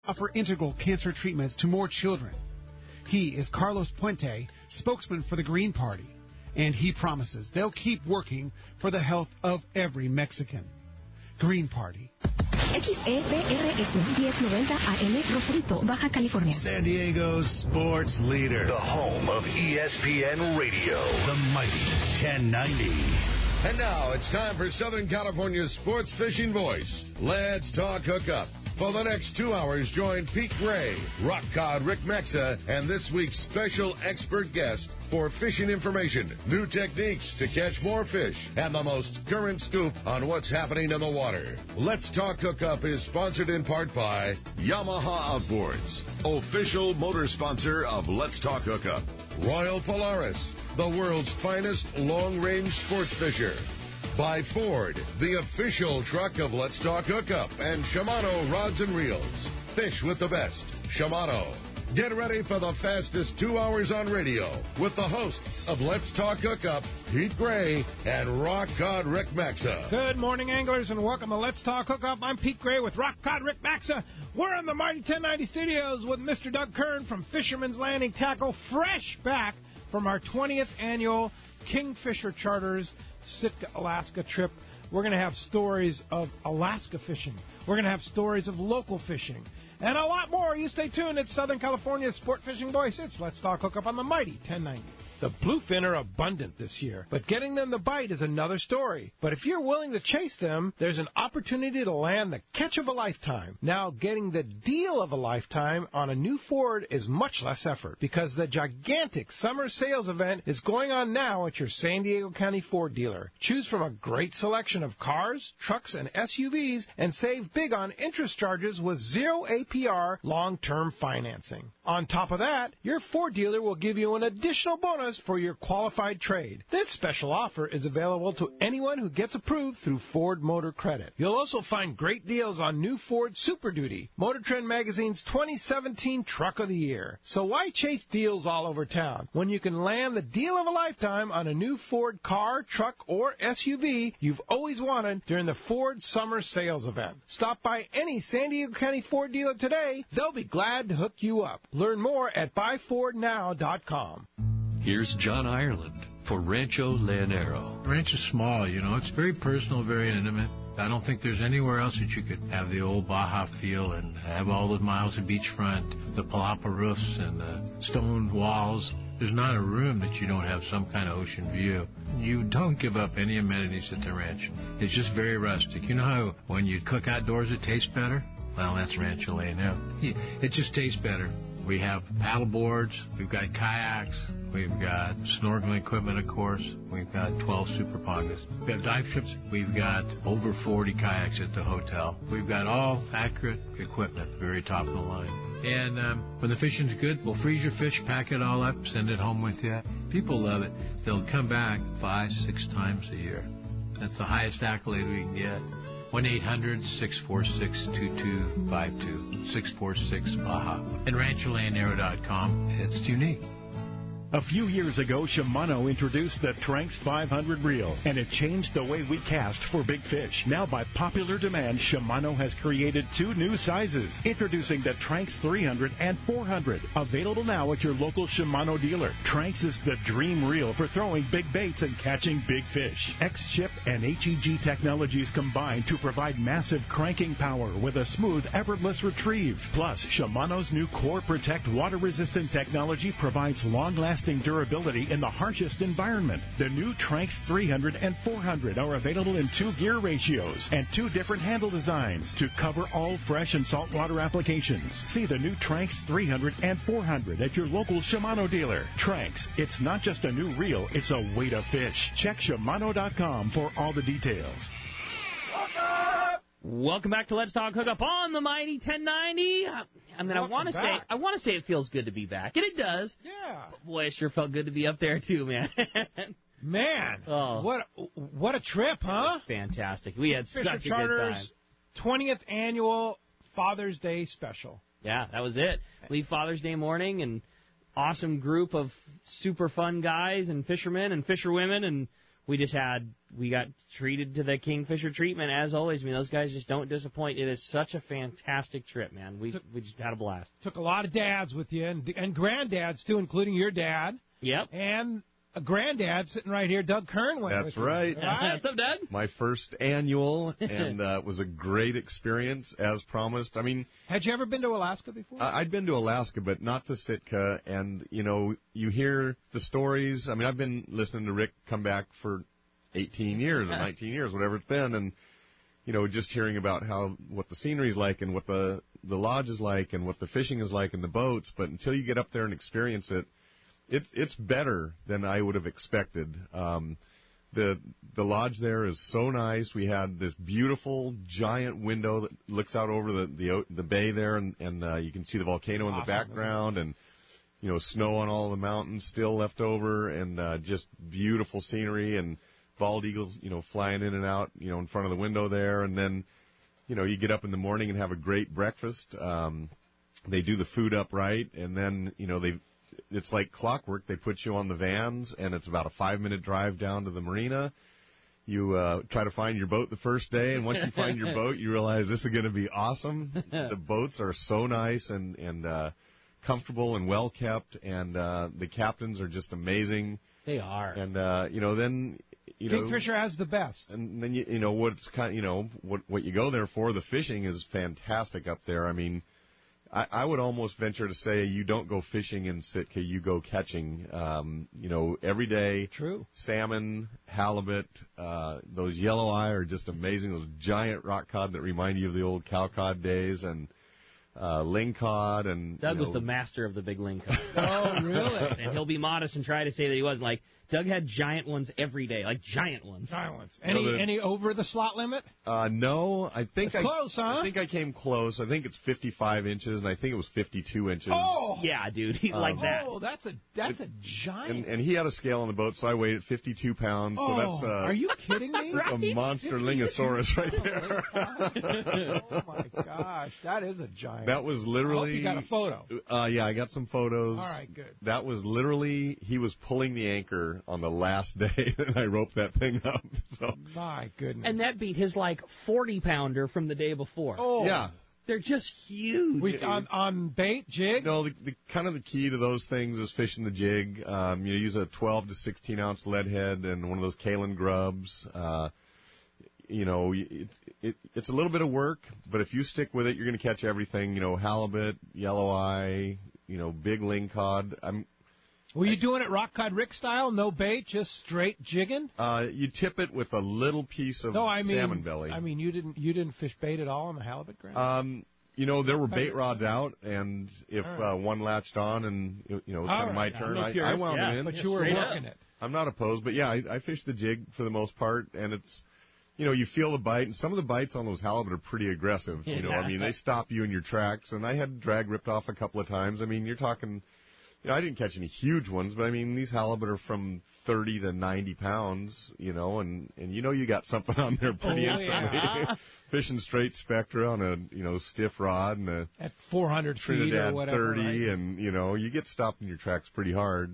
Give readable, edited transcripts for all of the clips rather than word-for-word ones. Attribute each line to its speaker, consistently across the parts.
Speaker 1: offer integral cancer treatments to more children. He is Carlos Puente, spokesman for the Green Party, and he promises they'll keep working for the health of every Mexican. Green Party.
Speaker 2: XEBRS 1090 AM, Rosarito, Baja California.
Speaker 3: San Diego's sports leader. The home of ESPN Radio. The mighty 1090.
Speaker 4: And now it's time for Southern California's sports fishing voice. Let's talk hookup. For the next 2 hours, join Pete Gray, Rock Cod Rick Maxa, and this week's special expert guest for fishing information, new techniques to catch more fish, and the most current scoop on what's happening in the water. Let's Talk Hookup is sponsored in part by Yamaha Outboards, official motor sponsor of Let's Talk Hookup. Royal Polaris, the world's finest long-range sports fisher. By Ford, the official truck of Let's Talk Hookup, and Shimano Rods and Reels. Fish with the best. Shimano. Get ready for the fastest 2 hours on radio with the hosts of Let's Talk Hookup, Pete Gray and Rock Cod Rick Maxa.
Speaker 5: Good morning, anglers, and welcome to Let's Talk Hookup. I'm Pete Gray with Rock Cod Rick Maxa. We're in the Mighty 1090 studios with Mr. Doug Kern from Fisherman's Landing Tackle, fresh back from our 20th annual Kingfisher Charters Sitka, Alaska trip. We're going to have stories of Alaska fishing. We're going to have stories of local fishing. And a lot more. You stay tuned. It's Southern California's sport fishing voice. It's Let's Talk Hookup on the Mighty 1090. The bluefin are abundant this year, but getting them to bite is another story. But if you're willing to chase them, there's an opportunity to land the catch of a lifetime. Now, getting the deal of a lifetime on a new Ford is much less effort because the gigantic summer sales event is going on now at your San Diego County Ford dealer. Choose from a great selection of cars, trucks, and SUVs and save big on interest charges with 0 APR long-term financing. On top of that, your Ford dealer will give you an additional bonus for your qualified trade. This special offer is available to anyone who gets approved through Ford Motor Credit. You'll also find great deals on new Ford Super Duty, Motor Trend Magazine's 2017 Truck of the Year. So why chase deals all over town when you can land the deal of a lifetime on a new Ford car, truck, or SUV you've always wanted during the Ford Summer Sales Event? Stop by any San Diego County Ford dealer today. They'll be glad to hook you up. Learn more at buyfordnow.com.
Speaker 6: Here's John Ireland for Rancho Leonero.
Speaker 7: The ranch is small, It's very personal, very intimate. I don't think there's anywhere else that you could have the old Baja feel and have all the miles of beachfront, the palapa roofs and the stone walls. There's not a room that you don't have some kind of ocean view. You don't give up any amenities at the ranch. It's just very rustic. You know how when you cook outdoors it tastes better? Well, that's Rancho Leonero. It just tastes better. We have paddle boards, we've got kayaks, we've got snorkeling equipment, of course. We've got 12 super pongas. We have dive ships. We've got over 40 kayaks at the hotel. We've got all accurate equipment, very top of the line. And when the fishing's good, we'll freeze your fish, pack it all up, send it home with you. People love it. They'll come back 5-6 times a year. That's the highest accolade we can get. 1-800-646-2252, 646-BAJA. And RanchoLeonero.com. It's unique.
Speaker 8: A few years ago, Shimano introduced the Tranx 500 reel, and it changed the way we cast for big fish. Now, by popular demand, Shimano has created 2 new sizes, introducing the Tranx 300 and 400, available now at your local Shimano dealer. Tranx is the dream reel for throwing big baits and catching big fish. X-Ship and HEG technologies combine to provide massive cranking power with a smooth, effortless retrieve. Plus, Shimano's new Core Protect water-resistant technology provides long-lasting durability in the harshest environment. The new Tranx 300 and 400 are available in 2 gear ratios and 2 different handle designs to cover all fresh and saltwater applications. See the new Tranx 300 and 400 at your local Shimano dealer. Tranx, it's not just a new reel, it's a way to fish. Check Shimano.com for all the details.
Speaker 9: Welcome back to Let's Talk Hookup on the Mighty 1090. I mean, I want to say it feels good to be back, and it does.
Speaker 5: Yeah.
Speaker 9: But boy, it sure felt good to be up there too, man.
Speaker 5: Man, what a trip, huh?
Speaker 9: Fantastic. We had such a good time.
Speaker 5: 20th annual Father's Day special.
Speaker 9: Yeah, that was it. Leave Father's Day morning, and awesome group of super fun guys and fishermen and fisherwomen, and we got treated to the Kingfisher treatment as always. I mean, those guys just don't disappoint. It is such a fantastic trip, man. We just had a blast.
Speaker 5: Took a lot of dads with you and granddads too, including your dad.
Speaker 9: Yep.
Speaker 5: And a granddad sitting right here, Doug Kern went with
Speaker 10: That's right.
Speaker 9: What's up, Doug?
Speaker 10: My first annual, and it was a great experience, as promised. I mean,
Speaker 5: had you ever been to Alaska before?
Speaker 10: I'd been to Alaska, but not to Sitka. And, you hear the stories. I mean, I've been listening to Rick come back for 18 years or 19 years, whatever it's been. And, just hearing about what the scenery's like and what the lodge is like and what the fishing is like and the boats. But until you get up there and experience it, it's better than I would have expected. The lodge there is so nice. We had this beautiful giant window that looks out over the bay there, and you can see the volcano in the background, and snow on all the mountains still left over, and just beautiful scenery, and bald eagles flying in and out in front of the window there, and then you get up in the morning and have a great breakfast. They do the food up right, and then it's like clockwork. They put you on the vans, and it's about a 5-minute drive down to the marina. You try to find your boat the first day, and once you find your boat, you realize this is going to be awesome. The boats are so nice and comfortable and well kept, and the captains are just amazing.
Speaker 9: They are.
Speaker 10: And then
Speaker 5: Kingfisher has the best.
Speaker 10: And then what you go there for. The fishing is fantastic up there. I mean, I would almost venture to say you don't go fishing in Sitka, you go catching. Every day.
Speaker 5: True.
Speaker 10: Salmon, halibut, those yellow eye are just amazing. Those giant rock cod that remind you of the old cow cod days, and lingcod. And
Speaker 9: Doug was the master of the big lingcod.
Speaker 5: Oh, really?
Speaker 9: And he'll be modest and try to say that he wasn't. Like, Doug had giant ones every day, like giant ones.
Speaker 5: Giant ones. Any over the slot limit?
Speaker 10: No, I think
Speaker 5: close, huh?
Speaker 10: I think I came close. I think it's 55 inches, and I think it was 52 inches.
Speaker 5: Oh,
Speaker 9: yeah, dude, he's like that.
Speaker 5: Oh, that's a giant.
Speaker 10: And he had a scale on the boat, so I weighed 52 pounds.
Speaker 5: Oh,
Speaker 10: so that's
Speaker 5: are you kidding me?
Speaker 10: Right? A monster Lingosaurus right there.
Speaker 5: Oh my gosh, that is a giant.
Speaker 10: That was literally.
Speaker 5: I hope you got a photo.
Speaker 10: Yeah, I got some photos.
Speaker 5: All right, good.
Speaker 10: That was literally, he was pulling the anchor on the last day that I roped that thing up. So.
Speaker 5: My goodness.
Speaker 9: And that beat his 40-pounder from the day before.
Speaker 5: Oh,
Speaker 10: yeah.
Speaker 9: They're just huge.
Speaker 5: On bait, jig?
Speaker 10: No, the kind of the key to those things is fishing the jig. You use a 12 to 16 ounce lead head and one of those Kalen grubs. It's a little bit of work, but if you stick with it, you're going to catch everything. Halibut, yellow eye, big lingcod.
Speaker 5: Were you doing it rock cod Rick style? No bait, just straight jigging?
Speaker 10: You tip it with a little piece of salmon belly.
Speaker 5: I mean, you didn't fish bait at all on the halibut ground?
Speaker 10: There were bait rods out, and if one latched on and it was kind of my turn, I wound it in.
Speaker 5: But you were working it.
Speaker 10: I'm not opposed, but yeah, I fished the jig for the most part, and it's, you feel the bite, and some of the bites on those halibut are pretty aggressive. I mean, they stop you in your tracks, and I had drag ripped off a couple of times. I mean, you're talking. I didn't catch any huge ones, but I mean, these halibut are from 30 to 90 pounds, and you got something on there pretty instantly.
Speaker 9: Yeah.
Speaker 10: Fishing straight Spectra on a stiff rod and a
Speaker 5: at 400
Speaker 10: Trinidad
Speaker 5: feet or whatever,
Speaker 10: 30,
Speaker 5: right?
Speaker 10: and you get stopped in your tracks pretty hard.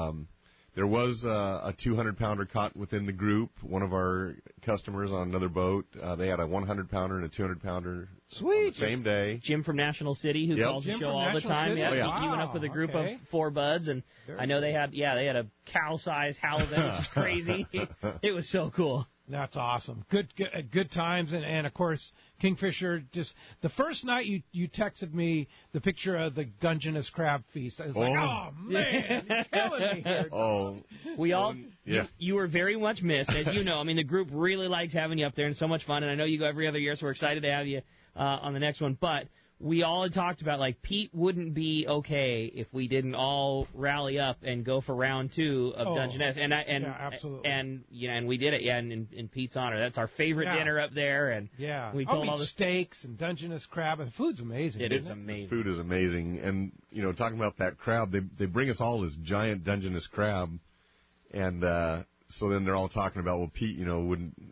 Speaker 10: There was a 200-pounder caught within the group. One of our customers on another boat, they had a 100-pounder and a 200-pounder.
Speaker 5: Sweet.
Speaker 10: On the same day.
Speaker 9: Jim from National City, who calls the show all the time.
Speaker 5: Yeah,
Speaker 9: he went up with a group of 4 buds, and I know they had a cow-sized halibut, which is crazy. It was so cool.
Speaker 5: That's awesome. Good times, and of course, Kingfisher. Just the first night you texted me the picture of the Dungeness crab feast. I was like, oh man, you're killing me here.
Speaker 10: Oh,
Speaker 9: we all. You were very much missed, as you know. I mean, the group really likes having you up there, and so much fun. And I know you go every other year, so we're excited to have you on the next one. But we all had talked about, Pete wouldn't be okay if we didn't all rally up and go for round 2 of Dungeness.
Speaker 5: Absolutely.
Speaker 10: And
Speaker 9: we did it, in Pete's honor. That's our favorite dinner up there. And we told all the
Speaker 5: steaks and Dungeness crab. And the food's amazing.
Speaker 9: It is amazing.
Speaker 10: Food is amazing. And, talking about that crab, they bring us all this giant Dungeness crab. And so then they're all talking about, well, Pete, wouldn't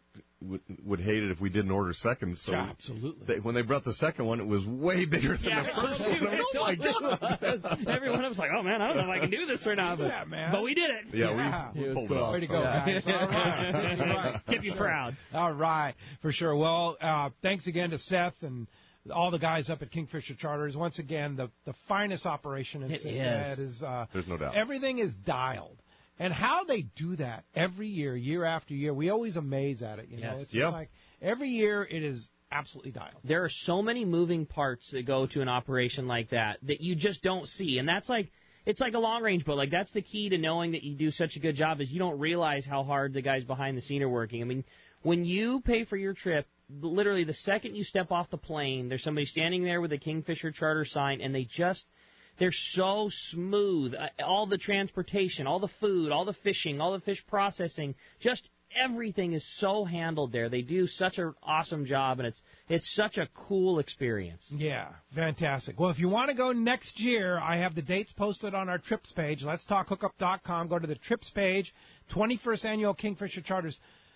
Speaker 10: would hate it if we didn't order seconds. So
Speaker 5: absolutely.
Speaker 10: When they brought the second one, it was way bigger than the first one. Oh my God!
Speaker 9: Everyone was like, "Oh man, I don't know if I can do this or not." But, but we did it.
Speaker 10: Yeah, we pulled it off.
Speaker 5: Way to go, guys! All right.
Speaker 9: Keep you proud.
Speaker 5: All right, for sure. Well, thanks again to Seth and all the guys up at Kingfisher Charters. Once again, the finest operation in Sitka. It is.
Speaker 10: There's no doubt.
Speaker 5: Everything is dialed. And how they do that every year, year after year, we always amaze at it. You know, it's just like every year it is absolutely dialed.
Speaker 9: There are so many moving parts that go to an operation like that you just don't see, and that's like it's like a long range boat. Like that's the key to knowing that you do such a good job is you don't realize how hard the guys behind the scene are working. I mean, when you pay for your trip, literally the second you step off the plane, there's somebody standing there with a Kingfisher Charter sign, and they're so smooth. All the transportation, all the food, all the fishing, all the fish processing, just everything is so handled there. They do such an awesome job, and it's such a cool experience.
Speaker 5: Yeah, fantastic. Well, if you want to go next year, I have the dates posted on our trips page. Let'sTalkHookup.com. Go to the trips page, 21st Annual Kingfisher Charters.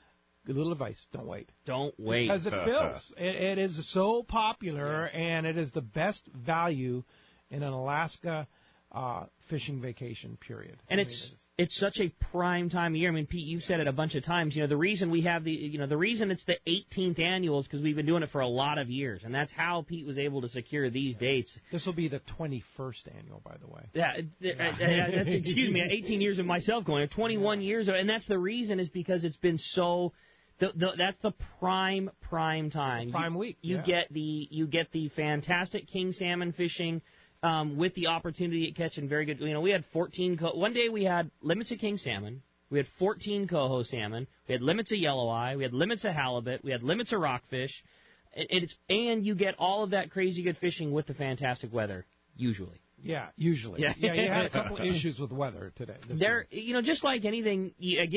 Speaker 5: A little advice, don't wait.
Speaker 9: Don't wait.
Speaker 5: Because it fills. It is so popular, and it is the best value in an Alaska fishing vacation period.
Speaker 9: And it's such a prime time of year. I mean, Pete, you've said it a bunch of times. You know, the reason we have the reason it's the 18th annual is because we've been doing it for a lot of years, and that's how Pete was able to secure these dates.
Speaker 5: This will be the 21st annual, by the way.
Speaker 9: Yeah, that's, excuse me, 18 years of myself going, 21 years, and that's the reason is because it's been so. That's the prime time.
Speaker 5: Prime week.
Speaker 9: You get the fantastic king salmon fishing. With the opportunity at catching very good, we had 14. One day we had limits of king salmon, we had 14 coho salmon, we had limits of yellow eye, we had limits of halibut, we had limits of rockfish, and you get all of that crazy good fishing with the fantastic weather usually.
Speaker 5: Yeah, usually. Yeah, you had a couple of issues with weather today.
Speaker 9: Just like anything,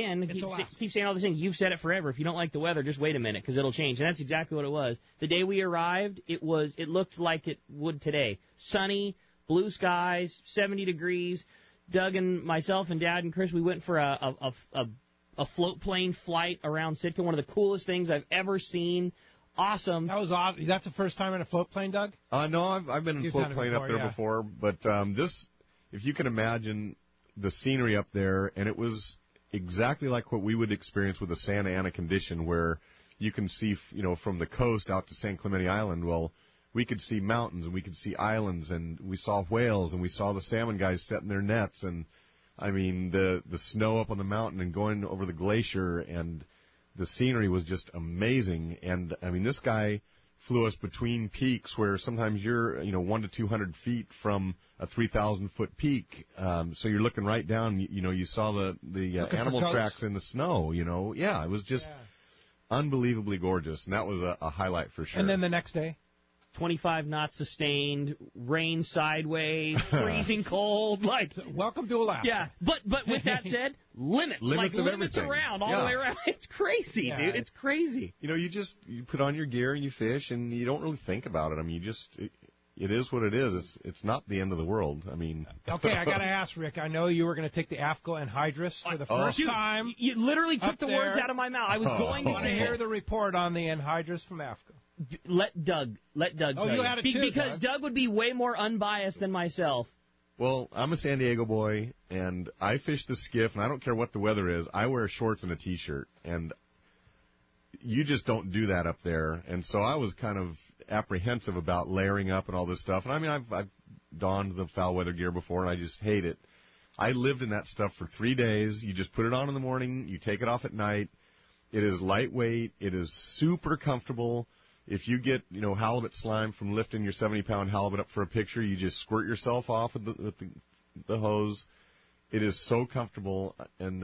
Speaker 9: keep saying all these things. You've said it forever. If you don't like the weather, just wait a minute because it'll change. And that's exactly what it was. The day we arrived, it looked like it would today. Sunny, blue skies, 70 degrees. Doug and myself and Dad and Chris, we went for a float plane flight around Sitka. One of the coolest things I've ever seen. Awesome.
Speaker 5: That was awesome. That's the first time in a float plane, Doug?
Speaker 10: No, I've been in a float plane up there before, but if you can imagine the scenery up there, and it was exactly like what we would experience with a Santa Ana condition, where you can see, from the coast out to San Clemente Island. Well, we could see mountains, and we could see islands, and we saw whales, and we saw the salmon guys setting their nets, and I mean the snow up on the mountain and going over the glacier, and the scenery was just amazing. And I mean, this guy flew us between peaks where sometimes you're 100 to 200 feet from a 3,000-foot peak, so you're looking right down. You saw the animal tracks in the snow. Yeah, it was just unbelievably gorgeous, and that was a highlight for sure.
Speaker 5: And then the next day,
Speaker 9: 25 knots sustained, rain sideways, freezing cold. Like,
Speaker 5: welcome to Alaska.
Speaker 9: Yeah, but with that said, limits
Speaker 10: of everything.
Speaker 9: around all the way around. It's crazy, dude. It's crazy.
Speaker 10: You put on your gear and you fish, and you don't really think about it. I mean, it is what it is. It's not the end of the world. I mean.
Speaker 5: Okay, I got to ask, Rick. I know you were going to take the AFCO Anhydrous for the first time.
Speaker 9: You literally took the words out of my mouth. I was going to say.
Speaker 5: Hear the report on the Anhydrous from AFCO.
Speaker 9: Let Doug tell
Speaker 5: you had it too,
Speaker 9: because Doug would be way more unbiased than myself.
Speaker 10: Well, I'm a San Diego boy, and I fish the skiff, and I don't care what the weather is. I wear shorts and a T-shirt, and you just don't do that up there. And so I was kind of apprehensive about layering up and all this stuff. And I mean, I've donned the foul weather gear before, and I just hate it. I lived in that stuff for 3 days. You just put it on in the morning, you take it off at night. It is lightweight. It is super comfortable. If you get, halibut slime from lifting your 70-pound halibut up for a picture, you just squirt yourself off with the hose. It is so comfortable, and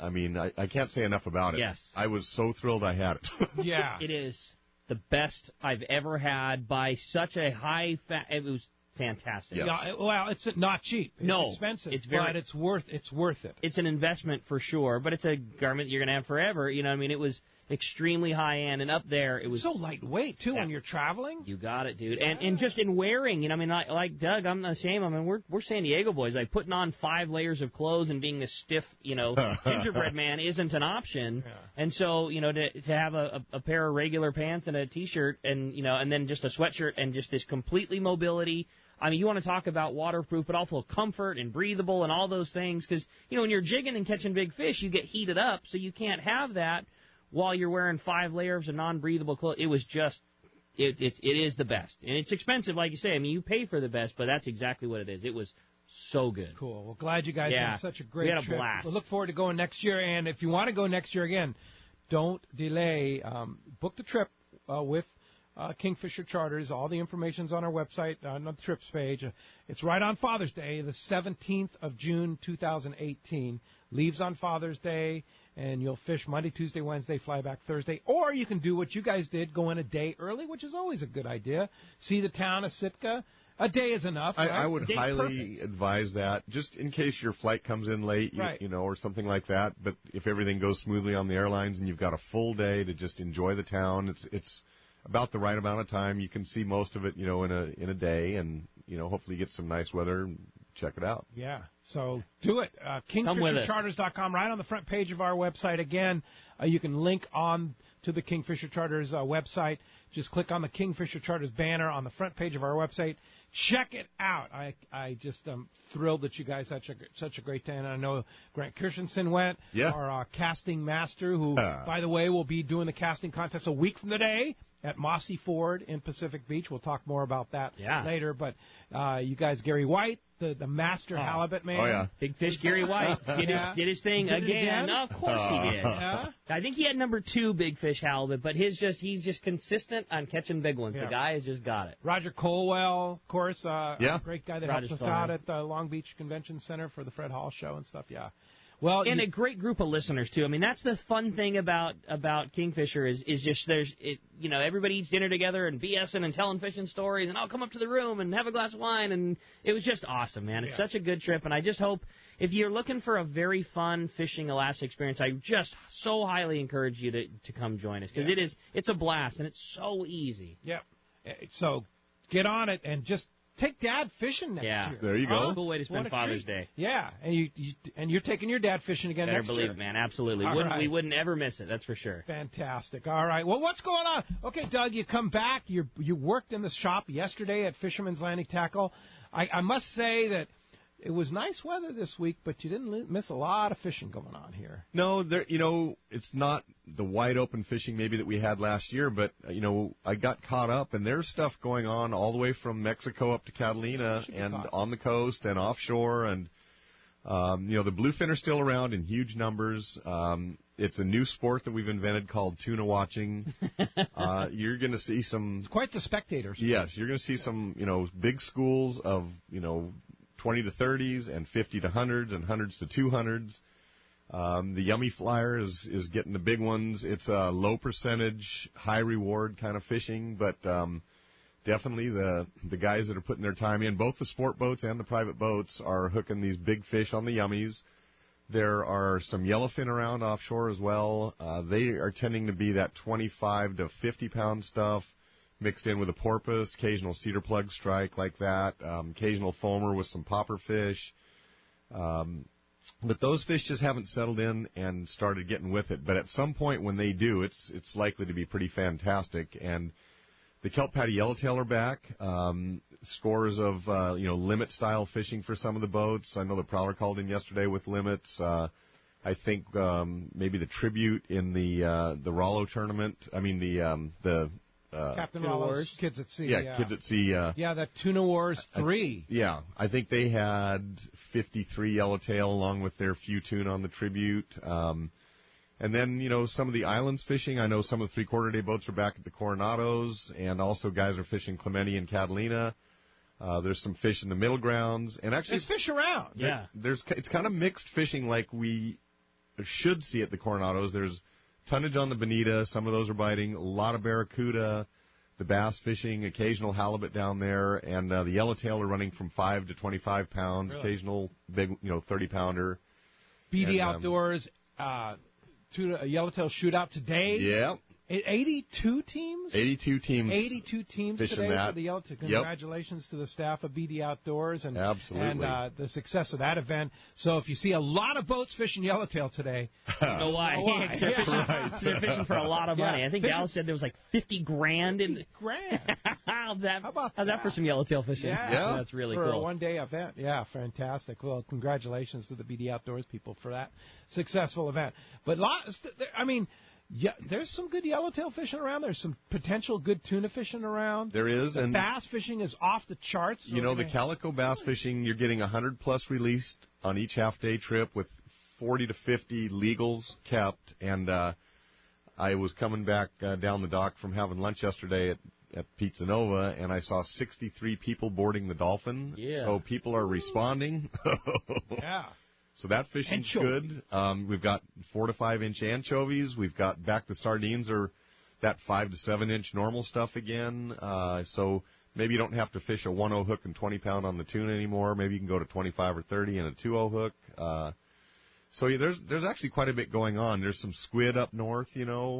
Speaker 10: I can't say enough about it.
Speaker 9: Yes.
Speaker 10: I was so thrilled I had it.
Speaker 5: Yeah.
Speaker 9: It is the best I've ever had by such a high it was fantastic.
Speaker 10: Yes.
Speaker 5: Yeah, well, it's not cheap. It's expensive, but it's worth it.
Speaker 9: It's an investment for sure, but it's a garment you're going to have forever. It extremely high-end, and up there it was
Speaker 5: so lightweight, too, when you're traveling.
Speaker 9: You got it, dude. And just in wearing, you know, I mean, like Doug, I'm the same. I mean, we're San Diego boys. Like, putting on 5 layers of clothes and being this stiff, you know, gingerbread man isn't an option. Yeah. And so, you know, to have a pair of regular pants and a T-shirt and, you know, and then just a sweatshirt and just this completely mobility. I mean, you want to talk about waterproof, but also comfort and breathable and all those things. Because, you know, when you're jigging and catching big fish, you get heated up, so you can't have that while you're wearing 5 layers of non-breathable clothes. It was just, it is the best. And it's expensive, like you say. I mean, you pay for the best, but that's exactly what it is. It was so good.
Speaker 5: Cool. Well, glad you guys had such a great trip.
Speaker 9: We had a blast.
Speaker 5: We'll look forward to going next year. And if you want to go next year again, don't delay. Book the trip with Kingfisher Charters. All the information's on our website, on the trips page. It's right on Father's Day, the 17th of June, 2018. Leaves on Father's Day, and you'll fish Monday, Tuesday, Wednesday, fly back Thursday. Or you can do what you guys did, go in a day early, which is always a good idea. See the town of Sitka. A day is enough. Right?
Speaker 10: I would highly advise that, just in case your flight comes in late, you know, or something like that. But if everything goes smoothly on the airlines and you've got a full day to just enjoy the town, it's about the right amount of time. You can see most of it, you know, in a day, and, you know, hopefully get some nice weather and check it out.
Speaker 5: Yeah, so do it. KingfisherCharters.com, right on the front page of our website. Again, you can link on to the Kingfisher Charters website. Just click on the Kingfisher Charters banner on the front page of our website. Check it out. I just am thrilled that you guys had such a great day. And I know Grant Christensen went, our casting master, who, by the way, will be doing the casting contest a week from today at Mossy Ford in Pacific Beach. We'll talk more about that later. But you guys, Gary White, the master halibut man.
Speaker 10: Oh, yeah.
Speaker 9: Big Fish Gary White did his thing again. Of course he did. I think he had number 2 Big Fish halibut, but he's just consistent on catching big ones. The guy has just got it.
Speaker 5: Roger Colwell, of course, a great guy that helps us out at the Long Beach Convention Center for the Fred Hall Show and stuff. Yeah. Well,
Speaker 9: and a great group of listeners too. I mean, that's the fun thing about Kingfisher is just you know, everybody eats dinner together and BSing and telling fishing stories, and I'll come up to the room and have a glass of wine, and it was just awesome, man. It's such a good trip, and I just hope if you're looking for a very fun fishing Alaska experience, I just so highly encourage you to come join us, because it's a blast and it's so easy.
Speaker 5: Yep. So get on it and just take Dad fishing next year.
Speaker 10: There you go.
Speaker 9: Cool way to spend Father's Day.
Speaker 5: Yeah, and you're taking your dad fishing again next year.
Speaker 9: Better believe it, man. Absolutely. We wouldn't ever miss it. That's for sure.
Speaker 5: Fantastic. All right. Well, what's going on? Okay, Doug, you come back. You worked in the shop yesterday at Fisherman's Landing Tackle. I must say that it was nice weather this week, but you didn't miss a lot of fishing going on here.
Speaker 10: No, you know, it's not the wide open fishing maybe that we had last year, but, you know, I got caught up, and there's stuff going on all the way from Mexico up to Catalina and on the coast and offshore, and, you know, the bluefin are still around in huge numbers. It's a new sport that we've invented called tuna watching. You're going to see some...
Speaker 5: It's quite the spectators.
Speaker 10: Yes, you're going to see some, you know, big schools of, you know, 20 to 30s and 50 to 100s and 100s to 200s. The Yummy Flyer is getting the big ones. It's a low percentage, high reward kind of fishing, but definitely the guys that are putting their time in, both the sport boats and the private boats, are hooking these big fish on the Yummies. There are some yellowfin around offshore as well. They are tending to be that 25 to 50 pound stuff, mixed in with a porpoise, occasional cedar plug strike like that, occasional foamer with some popper fish. But those fish just haven't settled in and started getting with it. But at some point when they do, it's likely to be pretty fantastic. And the kelp patty yellowtail are back. Scores of you know, limit style fishing for some of the boats. I know the Prowler called in yesterday with limits. I think maybe the tribute in the Rollo tournament. I mean the
Speaker 5: Captain Rollo's Kids at Sea.
Speaker 10: Yeah, Kids at Sea.
Speaker 5: That Tuna Wars 3.
Speaker 10: I think they had 53 yellowtail along with their few tuna on the tribute. And then, you know, some of the islands fishing. I know some of the three-quarter day boats are back at the Coronados, and also guys are fishing Clemente and Catalina. There's some fish in the middle grounds, and actually
Speaker 5: there's fish around.
Speaker 10: It's kind of mixed fishing like we should see at the Coronados. There's tonnage on the bonita. Some of those are biting. A lot of barracuda, the bass fishing, occasional halibut down there, and the yellowtail are running from 5 to 25 pounds. Really? Occasional big, 30-pounder.
Speaker 5: BD Outdoors, Yellowtail Shootout today.
Speaker 10: Yeah.
Speaker 5: 82 teams?
Speaker 10: 82 teams.
Speaker 5: 82 teams today
Speaker 10: that.
Speaker 5: for the Yellowtail. Congratulations to the staff of BD Outdoors and the success of that event. So if you see a lot of boats fishing Yellowtail today,
Speaker 9: you know why? They're fishing for a lot of money. I think Dallas said there was like $50,000 in how's that for some Yellowtail fishing?
Speaker 5: Yeah.
Speaker 9: That's really
Speaker 5: for
Speaker 9: cool.
Speaker 5: For a one-day event. Yeah, fantastic. Well, congratulations to the BD Outdoors people for that successful event. But there's some good yellowtail fishing around. There's some potential good tuna fishing around.
Speaker 10: There is.
Speaker 5: And bass fishing is off the charts.
Speaker 10: So the calico bass fishing, you're getting 100-plus released on each half-day trip with 40 to 50 legals kept. And I was coming back down the dock from having lunch yesterday at Pizza Nova, and I saw 63 people boarding the Dolphin.
Speaker 9: Yeah.
Speaker 10: So people are responding.
Speaker 5: Yeah.
Speaker 10: So that fishing's good. We've got 4 to 5 inch anchovies. We've got back to sardines or that 5 to 7 inch normal stuff again. So maybe you don't have to fish a 1-0 hook and 20 pound on the tuna anymore. Maybe you can go to 25 or 30 and a 2-0 hook. There's actually quite a bit going on. There's some squid up north,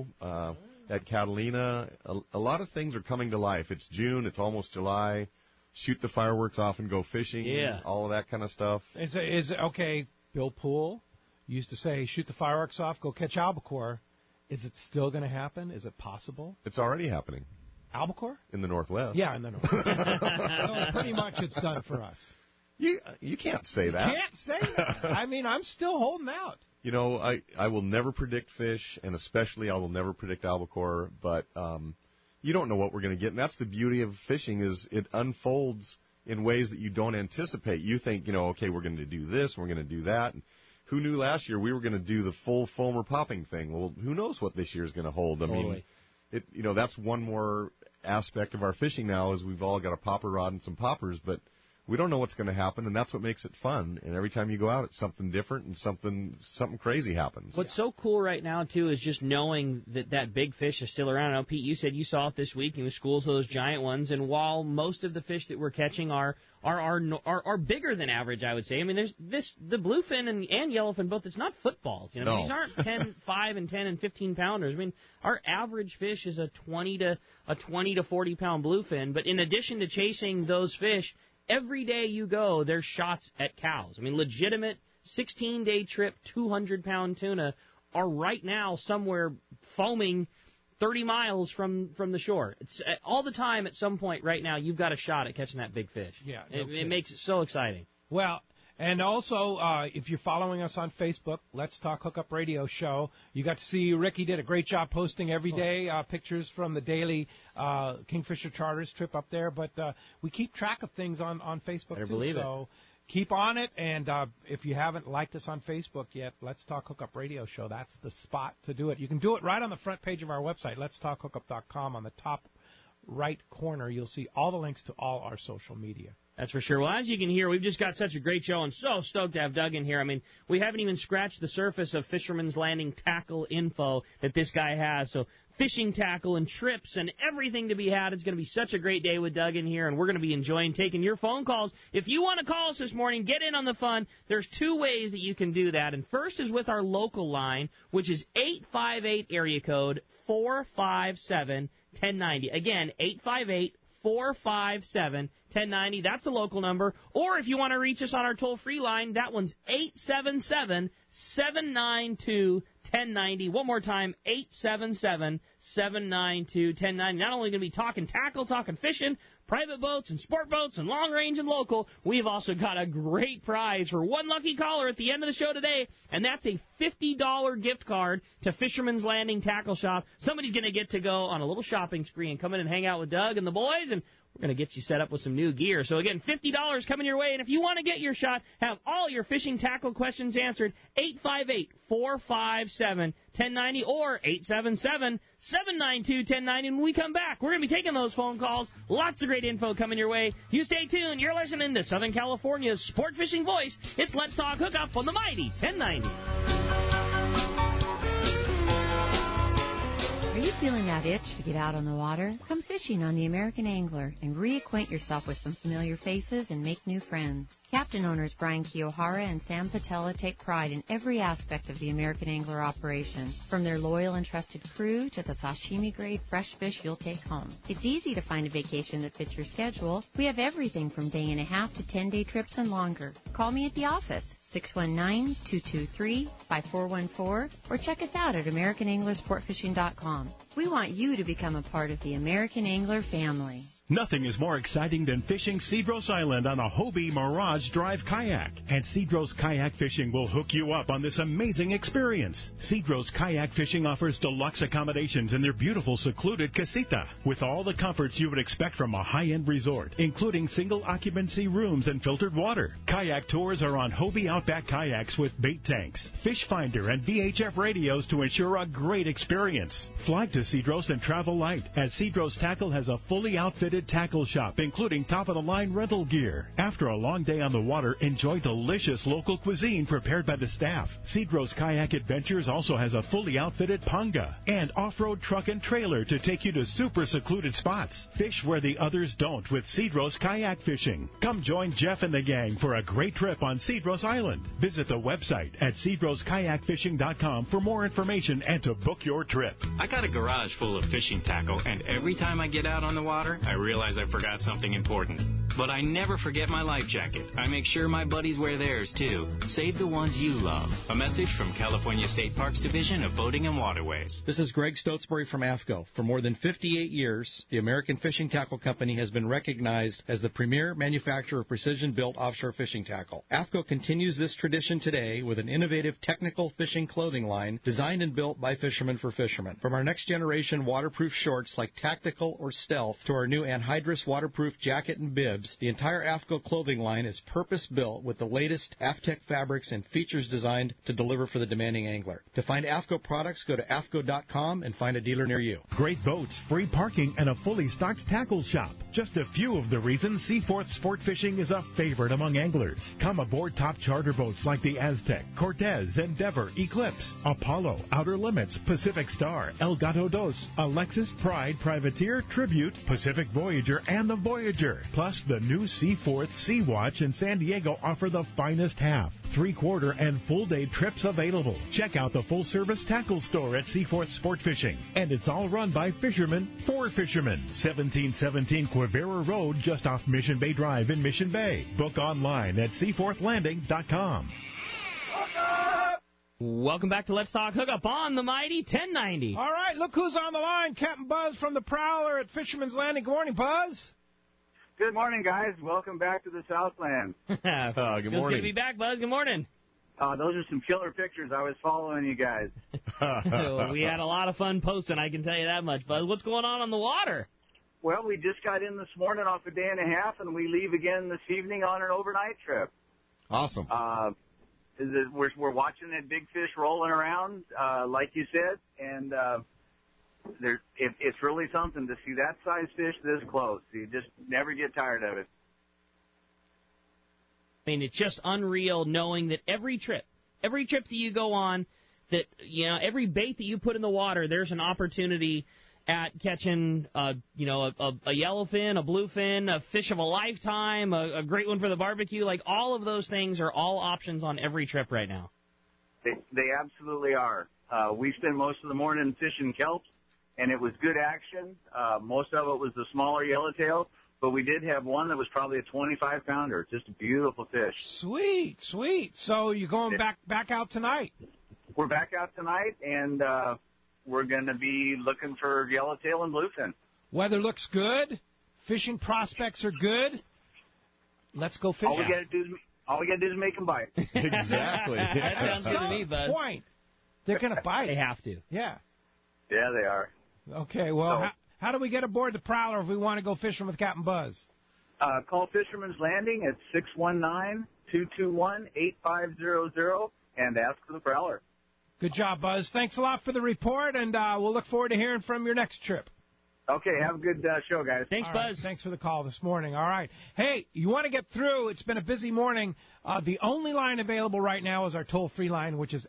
Speaker 10: at Catalina. A lot of things are coming to life. It's June. It's almost July. Shoot the fireworks off and go fishing.
Speaker 9: Yeah.
Speaker 10: All of that kind of stuff.
Speaker 5: Is okay. Bill Poole used to say, shoot the fireworks off, go catch albacore. Is it still going to happen? Is it possible?
Speaker 10: It's already happening.
Speaker 5: Albacore?
Speaker 10: In the Northwest.
Speaker 5: Yeah, in the Northwest. So pretty much it's done for us.
Speaker 10: You can't say that.
Speaker 5: You can't say that. I'm still holding out.
Speaker 10: I will never predict fish, and especially I will never predict albacore, but you don't know what we're going to get. And that's the beauty of fishing is it unfolds in ways that you don't anticipate. You think, okay, we're going to do this, we're going to do that. And who knew last year we were going to do the full foamer popping thing? Well, who knows what this year is going to hold?
Speaker 9: Totally.
Speaker 10: That's one more aspect of our fishing now is we've all got a popper rod and some poppers, but we don't know what's going to happen, and that's what makes it fun. And every time you go out, it's something different and something crazy happens.
Speaker 9: What's so cool right now, too, is just knowing that big fish is still around. I know, Pete, you said you saw it this week in the schools of those giant ones, and while most of the fish that we're catching are bigger than average, I would say. There's the bluefin and yellowfin both. It's not footballs.
Speaker 10: No.
Speaker 9: These aren't 5 and 10 and 15 pounders. Our average fish is a 20 to 40 pound bluefin. But in addition to chasing those fish, every day you go, there's shots at cows. Legitimate 16-day trip, 200-pound tuna are right now somewhere foaming 30 miles from the shore. It's all the time at some point right now you've got a shot at catching that big fish.
Speaker 5: Yeah,
Speaker 9: it makes it so exciting.
Speaker 5: Well, and also, if you're following us on Facebook, Let's Talk Hookup Radio Show, you got to see Ricky did a great job posting every day pictures from the daily Kingfisher Charters trip up there. But we keep track of things on Facebook, too. So keep on it. And if you haven't liked us on Facebook yet, Let's Talk Hookup Radio Show, that's the spot to do it. You can do it right on the front page of our website, letstalkhookup.com. On the top right corner, you'll see all the links to all our social media.
Speaker 9: That's for sure. Well, as you can hear, we've just got such a great show and so stoked to have Doug in here. We haven't even scratched the surface of Fisherman's Landing tackle info that this guy has. So fishing tackle and trips and everything to be had. It's going to be such a great day with Doug in here, and we're going to be enjoying taking your phone calls. If you want to call us this morning, get in on the fun. There's 2 ways that you can do that. And first is with our local line, which is 858 area code 457-1090. Again, 858-457-1090. That's the local number. Or if you want to reach us on our toll-free line, that one's 877-792-1090. One more time, 877-792-1090. Not only going to be talking tackle, talking fishing, private boats and sport boats and long range and local, we've also got a great prize for one lucky caller at the end of the show today, and that's a $50 gift card to Fisherman's Landing Tackle Shop. Somebody's going to get to go on a little shopping spree and come in and hang out with Doug and the boys, and we're going to get you set up with some new gear. So, again, $50 coming your way. And if you want to get your shot, have all your fishing tackle questions answered, 858-457-1090 or 877-792-1090. When we come back, we're going to be taking those phone calls. Lots of great info coming your way. You stay tuned. You're listening to Southern California's sport fishing voice. It's Let's Talk Hookup on the mighty 1090.
Speaker 11: Are you feeling that itch to get out on the water? Come fishing on the American Angler and reacquaint yourself with some familiar faces and make new friends. Captain owners Brian Kiyohara and Sam Patella take pride in every aspect of the American Angler operation, from their loyal and trusted crew to the sashimi-grade fresh fish you'll take home. It's easy to find a vacation that fits your schedule. We have everything from day-and-a-half to 10-day trips and longer. Call me at the office, 619-223-5414, or check us out at AmericanAnglerSportFishing.com. We want you to become a part of the American Angler family.
Speaker 8: Nothing is more exciting than fishing Cedros Island on a Hobie Mirage Drive kayak. And Cedros Kayak Fishing will hook you up on this amazing experience. Cedros Kayak Fishing offers deluxe accommodations in their beautiful secluded casita with all the comforts you would expect from a high-end resort, including single occupancy rooms and filtered water. Kayak tours are on Hobie Outback kayaks with bait tanks, fish finder, and VHF radios to ensure a great experience. Fly to Cedros and travel light, as Cedros Tackle has a fully outfitted tackle shop, including top-of-the-line rental gear. After a long day on the water, enjoy delicious local cuisine prepared by the staff. Cedros Kayak Adventures also has a fully outfitted panga and off-road truck and trailer to take you to super secluded spots. Fish where the others don't with Cedros Kayak Fishing. Come join Jeff and the gang for a great trip on Cedros Island. Visit the website at cedroskayakfishing.com for more information and to book your trip.
Speaker 12: I got a garage full of fishing tackle, and every time I get out on the water, I realize I forgot something important. But I never forget my life jacket. I make sure my buddies wear theirs, too. Save the ones you love. A message from California State Parks Division of Boating and Waterways.
Speaker 13: This is Greg Stotesbury from AFCO. For more than 58 years, the American Fishing Tackle Company has been recognized as the premier manufacturer of precision-built offshore fishing tackle. AFCO continues this tradition today with an innovative technical fishing clothing line designed and built by fishermen for fishermen. From our next-generation waterproof shorts like Tactical or Stealth to our new anhydrous waterproof jacket and bibs, the entire AFCO clothing line is purpose-built with the latest AFTEC fabrics and features designed to deliver for the demanding angler. To find AFCO products, go to AFCO.com and find a dealer near you.
Speaker 8: Great boats, free parking, and a fully stocked tackle shop. Just a few of the reasons Seaforth Sport Fishing is a favorite among anglers. Come aboard top charter boats like the Aztec, Cortez, Endeavor, Eclipse, Apollo, Outer Limits, Pacific Star, El Gato Dos, Alexis, Pride, Privateer, Tribute, Pacific Voyager, and the Voyager. Plus, the new Seaforth Sea Watch in San Diego offer the finest half, three-quarter, and full-day trips available. Check out the full-service tackle store at Seaforth Sport Fishing. And it's all run by fishermen for fishermen. 1717 Quivira Road, just off Mission Bay Drive in Mission Bay. Book online at seaforthlanding.com.
Speaker 9: Welcome back to Let's Talk Hookup on the Mighty 1090.
Speaker 5: All right, look who's on the line. Captain Buzz from the Prowler at Fisherman's Landing. Good morning, Buzz.
Speaker 14: Good morning, guys. Welcome back to the Southland.
Speaker 10: Good morning.
Speaker 9: Good to be back, Buzz. Good morning.
Speaker 14: Those are some killer pictures. I was following you guys.
Speaker 9: We had a lot of fun posting, I can tell you that much, Buzz. What's going on the water?
Speaker 14: Well, we just got in this morning off a day and a half, and we leave again this evening on an overnight trip.
Speaker 10: Awesome.
Speaker 14: We're watching that big fish rolling around, like you said, and it's really something to see that size fish this close. You just never get tired of it.
Speaker 9: I mean, it's just unreal knowing that every trip that you go on, that every bait that you put in the water, there's an opportunity at catching a yellowfin, a bluefin, a fish of a lifetime, a great one for the barbecue. Like, all of those things are all options on every trip right now.
Speaker 14: They absolutely are. We spend most of the morning fishing kelps, and it was good action. Most of it was the smaller yellowtail, but we did have one that was probably a 25-pounder. Just a beautiful fish.
Speaker 5: Sweet. So you're going back out tonight?
Speaker 14: We're back out tonight, and we're going to be looking for yellowtail and bluefin.
Speaker 5: Weather looks good. Fishing prospects are good. Let's go fishing.
Speaker 14: All we got to do is make them bite.
Speaker 10: Exactly.
Speaker 9: That sounds good to me, Bud.
Speaker 5: Point. They're going to bite.
Speaker 9: They have to.
Speaker 5: Yeah.
Speaker 14: Yeah, they are.
Speaker 5: Okay, well, how do we get aboard the Prowler if we want to go fishing with Captain Buzz?
Speaker 14: Call Fisherman's Landing at 619-221-8500 and ask for the Prowler.
Speaker 5: Good job, Buzz. Thanks a lot for the report, and we'll look forward to hearing from your next trip.
Speaker 14: Okay, have a good show, guys.
Speaker 9: Thanks,
Speaker 5: All
Speaker 9: Buzz.
Speaker 5: Right, thanks for the call this morning. All right. Hey, you want to get through? It's been a busy morning. The only line available right now is our toll-free line, which is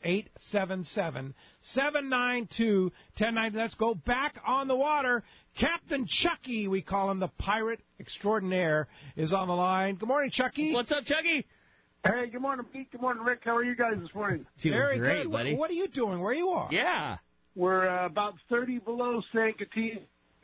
Speaker 5: 877-792-1090. Let's go back on the water. Captain Chucky, we call him the pirate extraordinaire, is on the line. Good morning, Chucky.
Speaker 9: What's up, Chucky?
Speaker 15: Hey, good morning, Pete. Good morning, Rick. How are you guys this morning?
Speaker 5: Very
Speaker 9: great,
Speaker 5: good.
Speaker 9: buddy.
Speaker 5: What are you doing? Where you are?
Speaker 9: Yeah.
Speaker 15: We're about 30 below San Catino,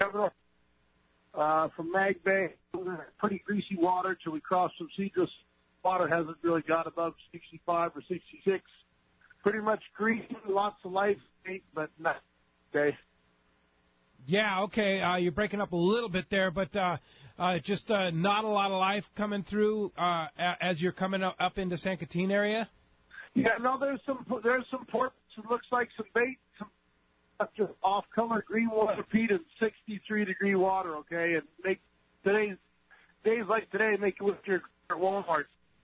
Speaker 15: from Mag Bay. Pretty greasy water till we cross some Cedros. Water hasn't really got above 65 or 66. Pretty much greasy, lots of life, but not okay.
Speaker 5: Yeah, okay. You're breaking up a little bit there, but just not a lot of life coming through as you're coming up into San Catino area.
Speaker 15: Yeah, no, there's some ports. It looks like some bait, some just off-color green water, Pete, and 63-degree water. Okay, and make days like today make it with your Walmart.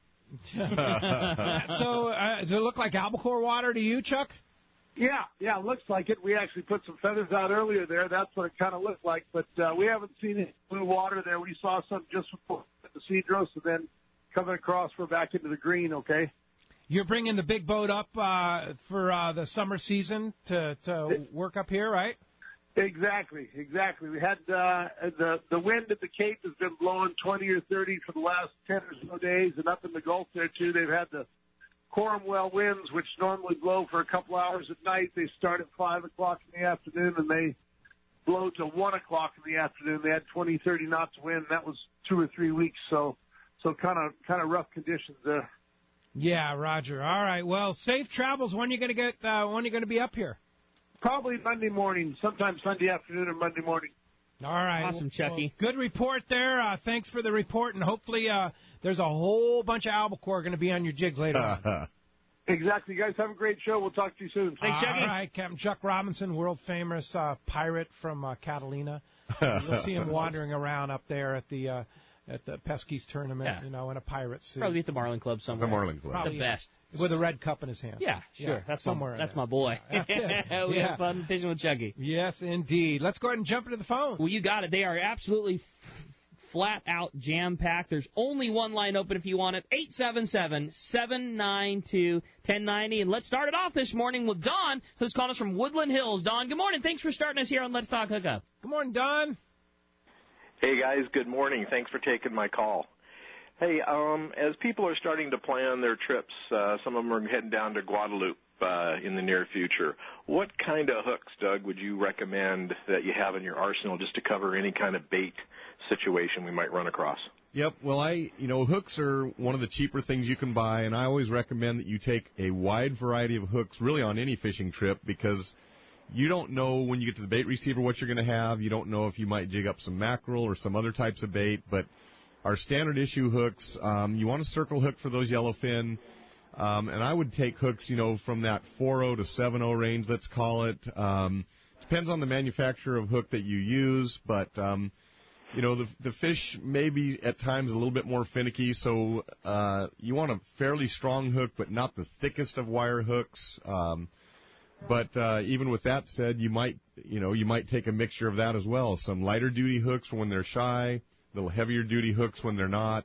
Speaker 5: So does it look like albacore water to you, Chuck?
Speaker 15: Yeah, it looks like it. We actually put some feathers out earlier there. That's what it kind of looked like. But we haven't seen any blue water there. We saw some just before the Cedros, and then coming across, we're back into the green, okay?
Speaker 5: You're bringing the big boat up for the summer season to work up here, right?
Speaker 15: Exactly. We had the wind at the Cape has been blowing 20 or 30 for the last 10 or so days, and up in the Gulf there, too, they've had the Coromwell winds, which normally blow for a couple hours at night. They start at 5 o'clock in the afternoon, and they blow to 1 o'clock in the afternoon. They had 20, 30 knots of wind. That was 2 or 3 weeks, so kind of rough conditions there.
Speaker 5: Yeah, Roger. All right. Well, safe travels. When are you going to get? When are you going to be up here?
Speaker 15: Probably Monday morning, sometime Sunday afternoon or Monday morning.
Speaker 5: All right.
Speaker 9: Awesome, Chucky.
Speaker 5: Well, good report there. Thanks for the report, and hopefully there's a whole bunch of albacore going to be on your jigs later on.
Speaker 15: Exactly. You guys have a great show. We'll talk to you soon.
Speaker 9: Thanks, Chucky.
Speaker 5: All right, Captain Chuck Robinson, world-famous pirate from Catalina. You'll see him wandering around up there at the Pesky's tournament, in a pirate suit.
Speaker 9: Probably at the Marlin Club somewhere.
Speaker 10: The Marlin Club.
Speaker 9: The best.
Speaker 5: With a red cup in his hand.
Speaker 9: Yeah, sure. That's
Speaker 5: somewhere.
Speaker 9: That's my boy. We have fun fishing with Chucky.
Speaker 5: Yes, indeed. Let's go ahead and jump into the phone.
Speaker 9: Well, you got it. They are absolutely flat out jam-packed. There's only one line open if you want it. 877-792-1090. And let's start it off this morning with Don, who's calling us from Woodland Hills. Don, good morning. Thanks for starting us here on Let's Talk Hookup.
Speaker 5: Good morning, Don.
Speaker 16: Hey, guys. Good morning. Thanks for taking my call. Hey, as people are starting to plan their trips, some of them are heading down to Guadalupe in the near future. What kind of hooks, Doug, would you recommend that you have in your arsenal just to cover any kind of bait situation we might run across?
Speaker 10: Yep. Well, hooks are one of the cheaper things you can buy, and I always recommend that you take a wide variety of hooks really on any fishing trip because you don't know when you get to the bait receiver what you're going to have. You don't know if you might jig up some mackerel or some other types of bait, but our standard issue hooks, you want a circle hook for those yellowfin, and I would take hooks, from that 4.0 to 7.0 range, let's call it. Depends on the manufacturer of hook that you use, but, the fish may be at times a little bit more finicky, so you want a fairly strong hook, but not the thickest of wire hooks. But even with that said, you might take a mixture of that as well. Some lighter duty hooks for when they're shy, little heavier duty hooks when they're not.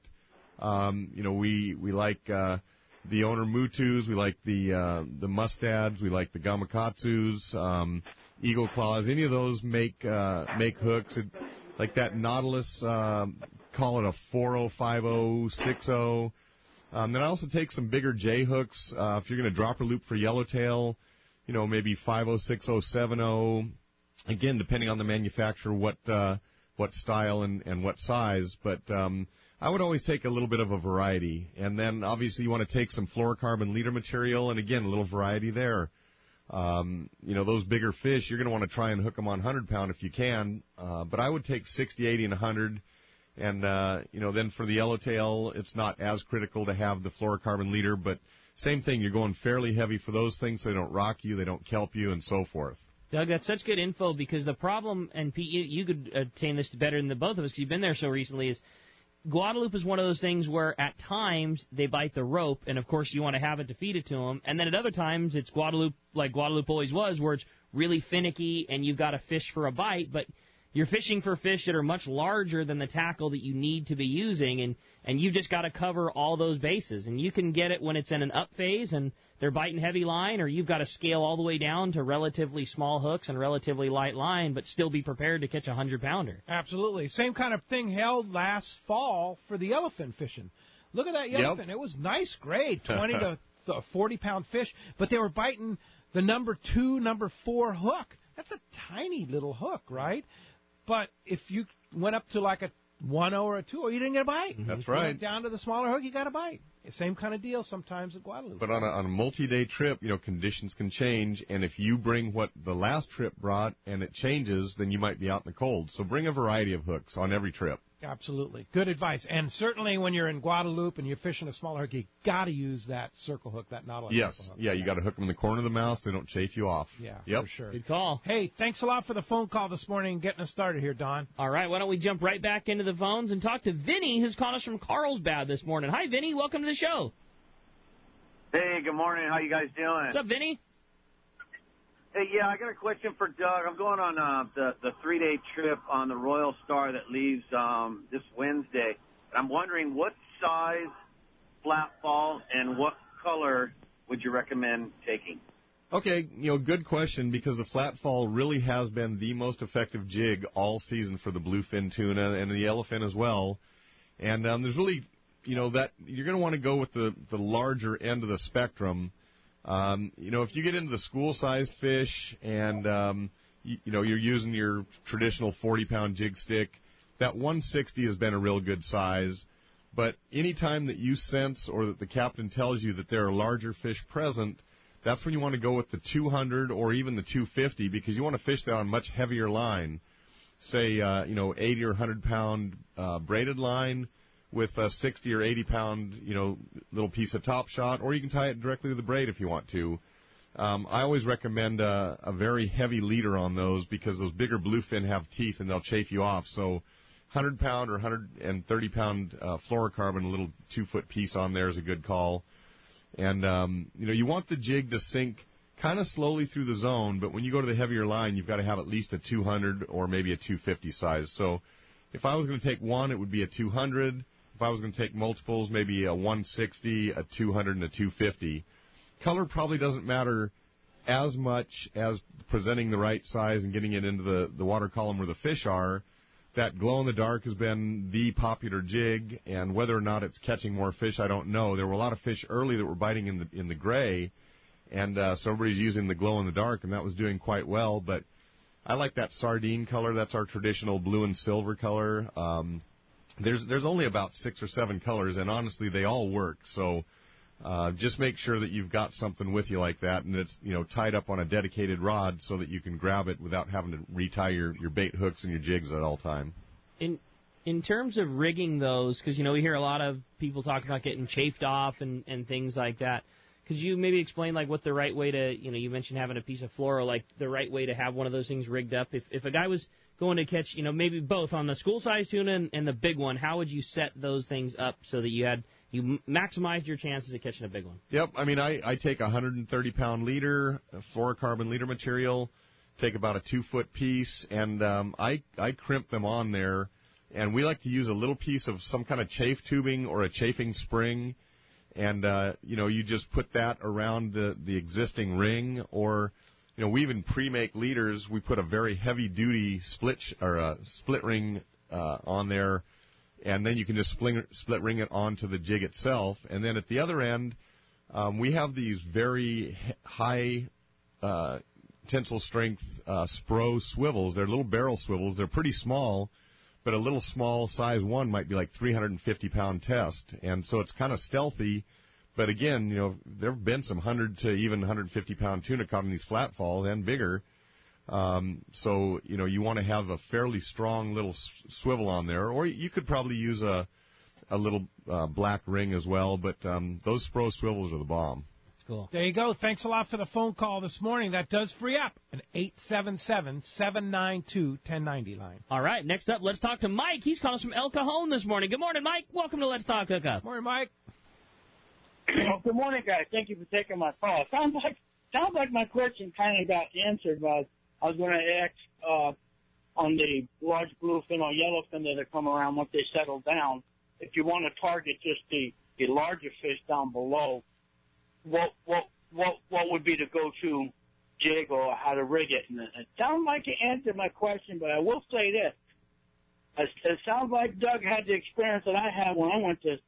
Speaker 10: We like the Owner Mutus, we like the Mustads, we like the Gamakatsus, Eagle Claws. Any of those make hooks. Like that Nautilus, call it a 4.0, 5.0, 6.0. Then I also take some bigger J hooks if you're going to dropper loop for yellowtail. Maybe 5.0, 6.0, 7.0. Again, depending on the manufacturer, what style and what size. But I would always take a little bit of a variety. And then, obviously, you want to take some fluorocarbon leader material, and, again, a little variety there. Those bigger fish, you're going to want to try and hook them on 100-pound if you can. But I would take 60, 80, and 100. And, then for the yellowtail, it's not as critical to have the fluorocarbon leader, but same thing, you're going fairly heavy for those things so they don't rock you, they don't kelp you, and so forth.
Speaker 9: Doug, that's such good info because the problem, and Pete, you could attain this better than the both of us because you've been there so recently, is Guadalupe is one of those things where at times they bite the rope, and of course you want to have it to feed it to them, and then at other times it's Guadalupe like Guadalupe always was, where it's really finicky and you've got to fish for a bite, but you're fishing for fish that are much larger than the tackle that you need to be using, and you've just got to cover all those bases. And you can get it when it's in an up phase and they're biting heavy line, or you've got to scale all the way down to relatively small hooks and relatively light line, but still be prepared to catch a 100-pounder.
Speaker 5: Absolutely. Same kind of thing held last fall for the yellowfin fishing. Look at that yellowfin. It was nice grade, 20 to 40-pound fish, but they were biting the number 2, number 4 hook. That's a tiny little hook, right? But if you went up to like a 1-0 or a 2-0, you didn't get a bite.
Speaker 10: That's right.
Speaker 5: You went down to the smaller hook, you got a bite. Same kind of deal sometimes at Guadalupe.
Speaker 10: But on a multi-day trip, conditions can change, and if you bring what the last trip brought and it changes, then you might be out in the cold. So bring a variety of hooks on every trip.
Speaker 5: Absolutely. Good advice. And certainly when you're in Guadalupe and you're fishing a smaller hook, you got to use that circle hook, that Nautilus circle hook.
Speaker 10: Yeah, you got to hook them in the corner of the mouth so they don't chafe you off.
Speaker 5: Yeah, for sure.
Speaker 9: Good call.
Speaker 5: Hey, thanks a lot for the phone call this morning and getting us started here, Don.
Speaker 9: All right, why don't we jump right back into the phones and talk to Vinny, who's calling us from Carlsbad this morning. Hi, Vinny. Welcome to the show.
Speaker 17: Hey, good morning. How you guys doing?
Speaker 9: What's up, Vinny?
Speaker 17: Hey, yeah, I got a question for Doug. I'm going on the 3-day trip on the Royal Star that leaves this Wednesday. I'm wondering what size flat fall and what color would you recommend taking?
Speaker 10: Okay, good question, because the flat fall really has been the most effective jig all season for the bluefin tuna and the yellowfin as well. And there's really, that you're going to want to go with the larger end of the spectrum. If you get into the school-sized fish and, you're using your traditional 40-pound jig stick, that 160 has been a real good size. But any time that you sense or that the captain tells you that there are larger fish present, that's when you want to go with the 200 or even the 250, because you want to fish that on much heavier line, say, 80 or 100-pound braided line with a 60 or 80-pound, little piece of top shot, or you can tie it directly to the braid if you want to. I always recommend a very heavy leader on those, because those bigger bluefin have teeth and they'll chafe you off. So 100-pound or 130-pound fluorocarbon, a little 2-foot piece on there is a good call. And, you want the jig to sink kind of slowly through the zone, but when you go to the heavier line, you've got to have at least a 200 or maybe a 250 size. So if I was going to take one, it would be a 200. If I was going to take multiples, maybe a 160, a 200, and a 250. Color probably doesn't matter as much as presenting the right size and getting it into the water column where the fish are. That glow-in-the-dark has been the popular jig, and whether or not it's catching more fish, I don't know. There were a lot of fish early that were biting in the gray, and so everybody's using the glow-in-the-dark, and that was doing quite well. But I like that sardine color. That's our traditional blue and silver color. There's only about 6 or 7 colors, and honestly, they all work. So just make sure that you've got something with you like that, and it's tied up on a dedicated rod so that you can grab it without having to retie your bait hooks and your jigs at all time.
Speaker 9: In terms of rigging those, because we hear a lot of people talk about getting chafed off and things like that. Could you maybe explain what the right way to you mentioned having a piece of fluoro, the right way to have one of those things rigged up? If a guy was going to catch maybe both on the school size tuna and the big one, how would you set those things up so that you maximized your chances of catching a big one?
Speaker 10: Yep, I take a 130-pound leader, fluorocarbon leader material, take about a 2-foot piece, and I crimp them on there, and we like to use a little piece of some kind of chafe tubing or a chafing spring. And, you just put that around the existing ring, or, we even pre-make leaders. We put a very heavy-duty split ring on there, and then you can just split ring it onto the jig itself. And then at the other end, we have these very high tensile strength Spro swivels. They're little barrel swivels. They're pretty small, but a little small size one might be like 350-pound test. And so it's kind of stealthy. But again, there have been some 100 to even 150-pound tuna caught in these flat falls and bigger. So, you want to have a fairly strong little swivel on there. Or you could probably use a little black ring as well. But those Spro swivels are the bomb.
Speaker 5: Cool. There you go. Thanks a lot for the phone call this morning. That does free up an 877-792-1090 line.
Speaker 9: All right. Next up, let's talk to Mike. He's calling us from El Cajon this morning. Good morning, Mike. Welcome to Let's Talk Hookup.
Speaker 5: Morning, Mike.
Speaker 18: Well, good morning, guys. Thank you for taking my call. Sounds like my question kind of got answered, but I was going to ask on the large bluefin or yellowfin that are come around once they settle down. If you want to target just the larger fish down below, what would be the go-to jig or how to rig it? And it sounds like you answered my question, but I will say this. It sounds like Doug had the experience that I had when I went to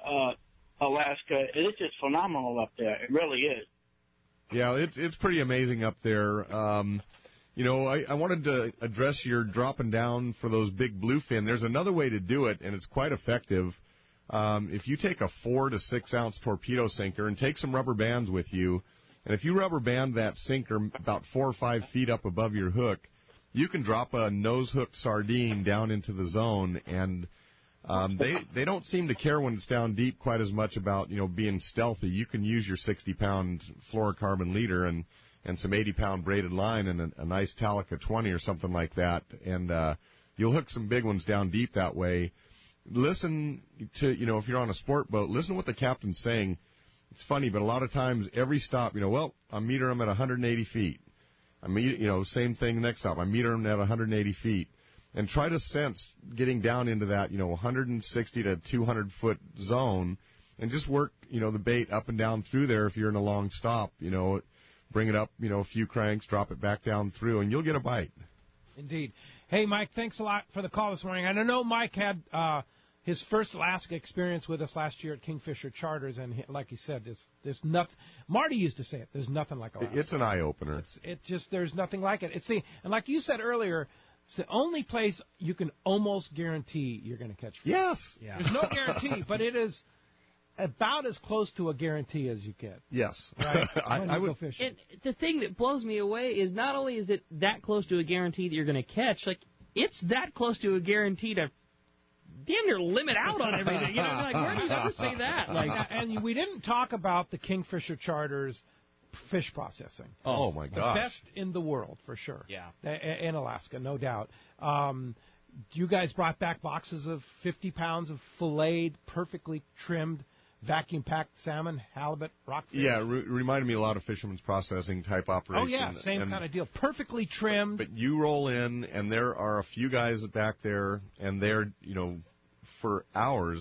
Speaker 18: Alaska. It's just phenomenal up there. It really is.
Speaker 10: Yeah, it's pretty amazing up there. I wanted to address your dropping down for those big bluefin. There's another way to do it, and it's quite effective. If you take a 4 to 6 ounce torpedo sinker and take some rubber bands with you, and if you rubber band that sinker about 4 or 5 feet up above your hook, you can drop a nose hooked sardine down into the zone, and they don't seem to care when it's down deep quite as much about being stealthy. You can use your 60-pound fluorocarbon leader and some 80-pound braided line and a nice Talica 20 or something like that, and you'll hook some big ones down deep that way. Listen to if you're on a sport boat, listen to what the captain's saying. It's funny, but a lot of times every stop, I meter them at 180 feet. Same thing next stop. I meter them at 180 feet. And try to sense getting down into that, 160 to 200 foot zone, and just work, the bait up and down through there. If you're in a long stop, bring it up, a few cranks, drop it back down through, and you'll get a bite.
Speaker 5: Indeed. Hey, Mike, thanks a lot for the call this morning. And I know Mike had his first Alaska experience with us last year at Kingfisher Charters, and like he said, there's nothing. Marty used to say it. There's nothing like Alaska.
Speaker 10: It's an eye opener.
Speaker 5: There's nothing like it. And like you said earlier, it's the only place you can almost guarantee you're going to catch fish.
Speaker 10: Yes.
Speaker 5: Yeah. There's no guarantee, but it is about as close to a guarantee as you get.
Speaker 10: Yes.
Speaker 5: Right?
Speaker 10: I would.
Speaker 5: Go fishing.
Speaker 9: And the thing that blows me away is not only is it that close to a guarantee that you're going to catch, like it's that close to a guarantee to damn near limit out on everything. Like, where do you ever say that? Like,
Speaker 5: and we didn't talk about the Kingfisher Charters fish processing.
Speaker 10: Oh my gosh.
Speaker 5: The best in the world, for sure.
Speaker 9: Yeah.
Speaker 5: In Alaska, no doubt. You guys brought back boxes of 50 pounds of filleted, perfectly trimmed, vacuum-packed salmon, halibut, rockfish.
Speaker 10: Yeah, reminded me a lot of Fisherman's Processing type operation.
Speaker 5: Oh, yeah, same kind of deal. Perfectly trimmed.
Speaker 10: But you roll in, and there are a few guys back there, and they're, for hours,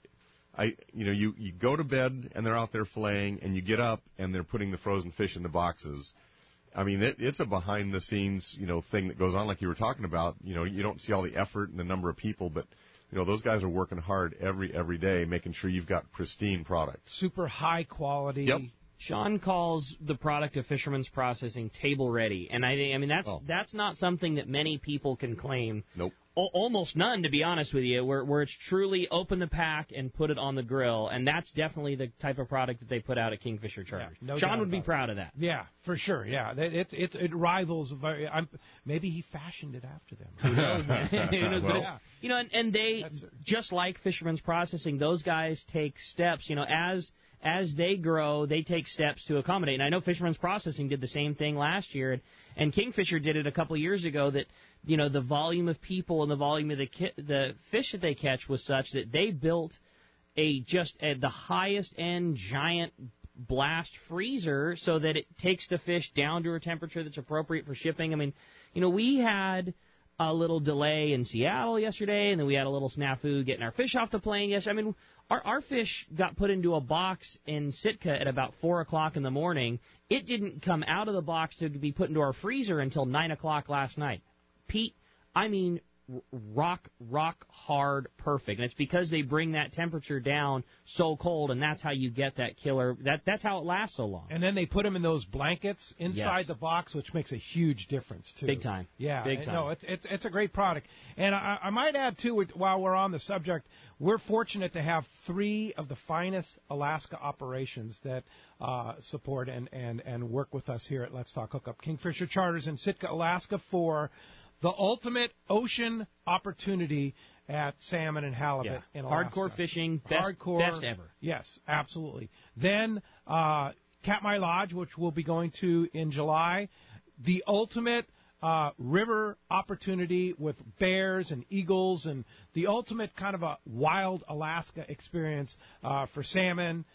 Speaker 10: you go to bed, and they're out there filleting, and you get up, and they're putting the frozen fish in the boxes. I mean, it's a behind-the-scenes, thing that goes on, like you were talking about. You don't see all the effort and the number of people, but those guys are working hard every day, making sure you've got pristine products.
Speaker 5: Super high quality.
Speaker 10: Yep.
Speaker 9: Sean calls the product of Fisherman's Processing table ready, and I mean that's not something that many people can claim.
Speaker 10: Nope.
Speaker 9: Almost none, to be honest with you, where it's truly open the pack and put it on the grill, and that's definitely the type of product that they put out at Kingfisher Charters.
Speaker 5: Yeah, no
Speaker 9: Sean would be proud of that.
Speaker 5: Yeah, for sure. Yeah, it rivals. Maybe he fashioned it after them.
Speaker 9: Who knows, man? Who knows?
Speaker 10: Well,
Speaker 9: and they just like Fisherman's Processing, those guys take steps. As they grow, they take steps to accommodate. And I know Fisherman's Processing did the same thing last year, and Kingfisher did it a couple of years ago. That the volume of people and the volume of the fish that they catch was such that they built the highest end giant blast freezer so that it takes the fish down to a temperature that's appropriate for shipping. I mean, we had a little delay in Seattle yesterday, and then we had a little snafu getting our fish off the plane yesterday. I mean, our fish got put into a box in Sitka at about 4 o'clock in the morning. It didn't come out of the box to be put into our freezer until 9 o'clock last night. Pete, I mean, rock hard perfect. And it's because they bring that temperature down so cold, and that's how you get that killer. That's how it lasts so long.
Speaker 5: And then they put them in those blankets inside the box, which makes a huge difference too.
Speaker 9: Big time.
Speaker 5: Yeah,
Speaker 9: big time.
Speaker 5: No, it's a great product. And I might add too, while we're on the subject, we're fortunate to have 3 of the finest Alaska operations that support and work with us here at Let's Talk Hookup. Kingfisher Charters in Sitka, Alaska, for the ultimate ocean opportunity at salmon and halibut in Alaska.
Speaker 9: Hardcore fishing, best ever.
Speaker 5: Yes, absolutely. Then Katmai Lodge, which we'll be going to in July. The ultimate river opportunity with bears and eagles, and the ultimate kind of a wild Alaska experience for salmon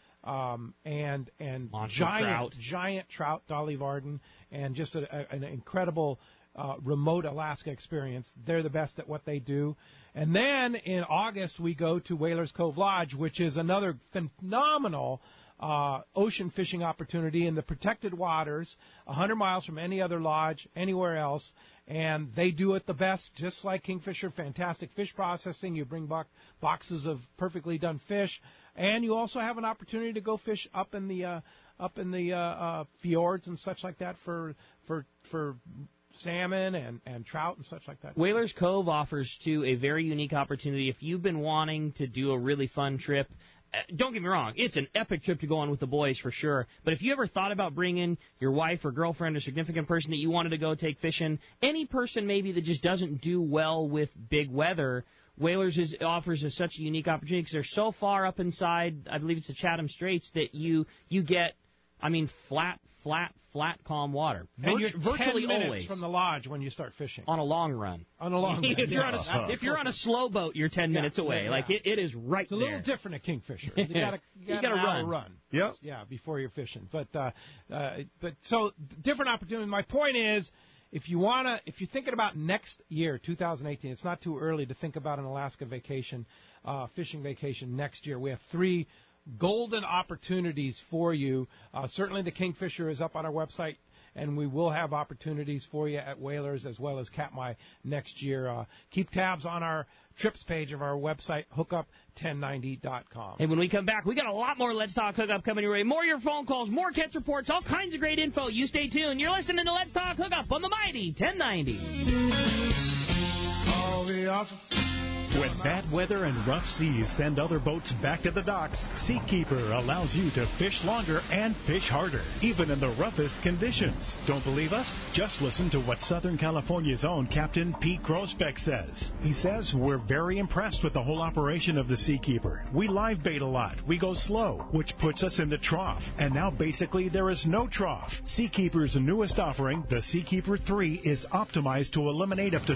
Speaker 5: and giant trout, Dolly Varden, and just an incredible remote Alaska experience. They're the best at what they do. And then in August, we go to Whalers Cove Lodge, which is another phenomenal ocean fishing opportunity in the protected waters, 100 miles from any other lodge, anywhere else. And they do it the best, just like Kingfisher. Fantastic fish processing. You bring boxes of perfectly done fish, and you also have an opportunity to go fish up in the fjords and such like that for salmon and trout and such like that.
Speaker 9: Whalers Cove offers, too, a very unique opportunity. If you've been wanting to do a really fun trip, don't get me wrong, it's an epic trip to go on with the boys for sure. But if you ever thought about bringing your wife or girlfriend or significant person that you wanted to go take fishing, any person maybe that just doesn't do well with big weather, Whalers offers such a unique opportunity because they're so far up inside, I believe it's the Chatham Straits, that you get, flat, calm water.
Speaker 5: And you're
Speaker 9: virtually
Speaker 5: 10 minutes
Speaker 9: always
Speaker 5: from the lodge when you start fishing.
Speaker 9: on a long run.
Speaker 5: On a long run.
Speaker 9: If you're on a slow boat, you're 10 minutes away.
Speaker 5: Yeah.
Speaker 9: Like it is right
Speaker 5: It's a
Speaker 9: there.
Speaker 5: little different at Kingfisher. You got to run.
Speaker 10: Yep.
Speaker 5: Yeah, before you're fishing. But so different opportunity. My point is, if you're thinking about next year, 2018, it's not too early to think about an Alaska vacation, fishing vacation next year. We have 3 golden opportunities for you. Certainly the Kingfisher is up on our website, and we will have opportunities for you at Whalers as well as Katmai next year. Keep tabs on our trips page of our website, hookup1090.com.
Speaker 9: And when we come back, we got a lot more Let's Talk Hookup coming your way. More of your phone calls, more catch reports, all kinds of great info. You stay tuned. You're listening to Let's Talk Hookup on the mighty 1090.
Speaker 8: When bad weather and rough seas send other boats back to the docks, Seakeeper allows you to fish longer and fish harder, even in the roughest conditions. Don't believe us? Just listen to what Southern California's own Captain Pete Grosbeck says. He says, we're very impressed with the whole operation of the Seakeeper. We live bait a lot. We go slow, which puts us in the trough. And now basically there is no trough. Seakeeper's newest offering, the Seakeeper 3, is optimized to eliminate up to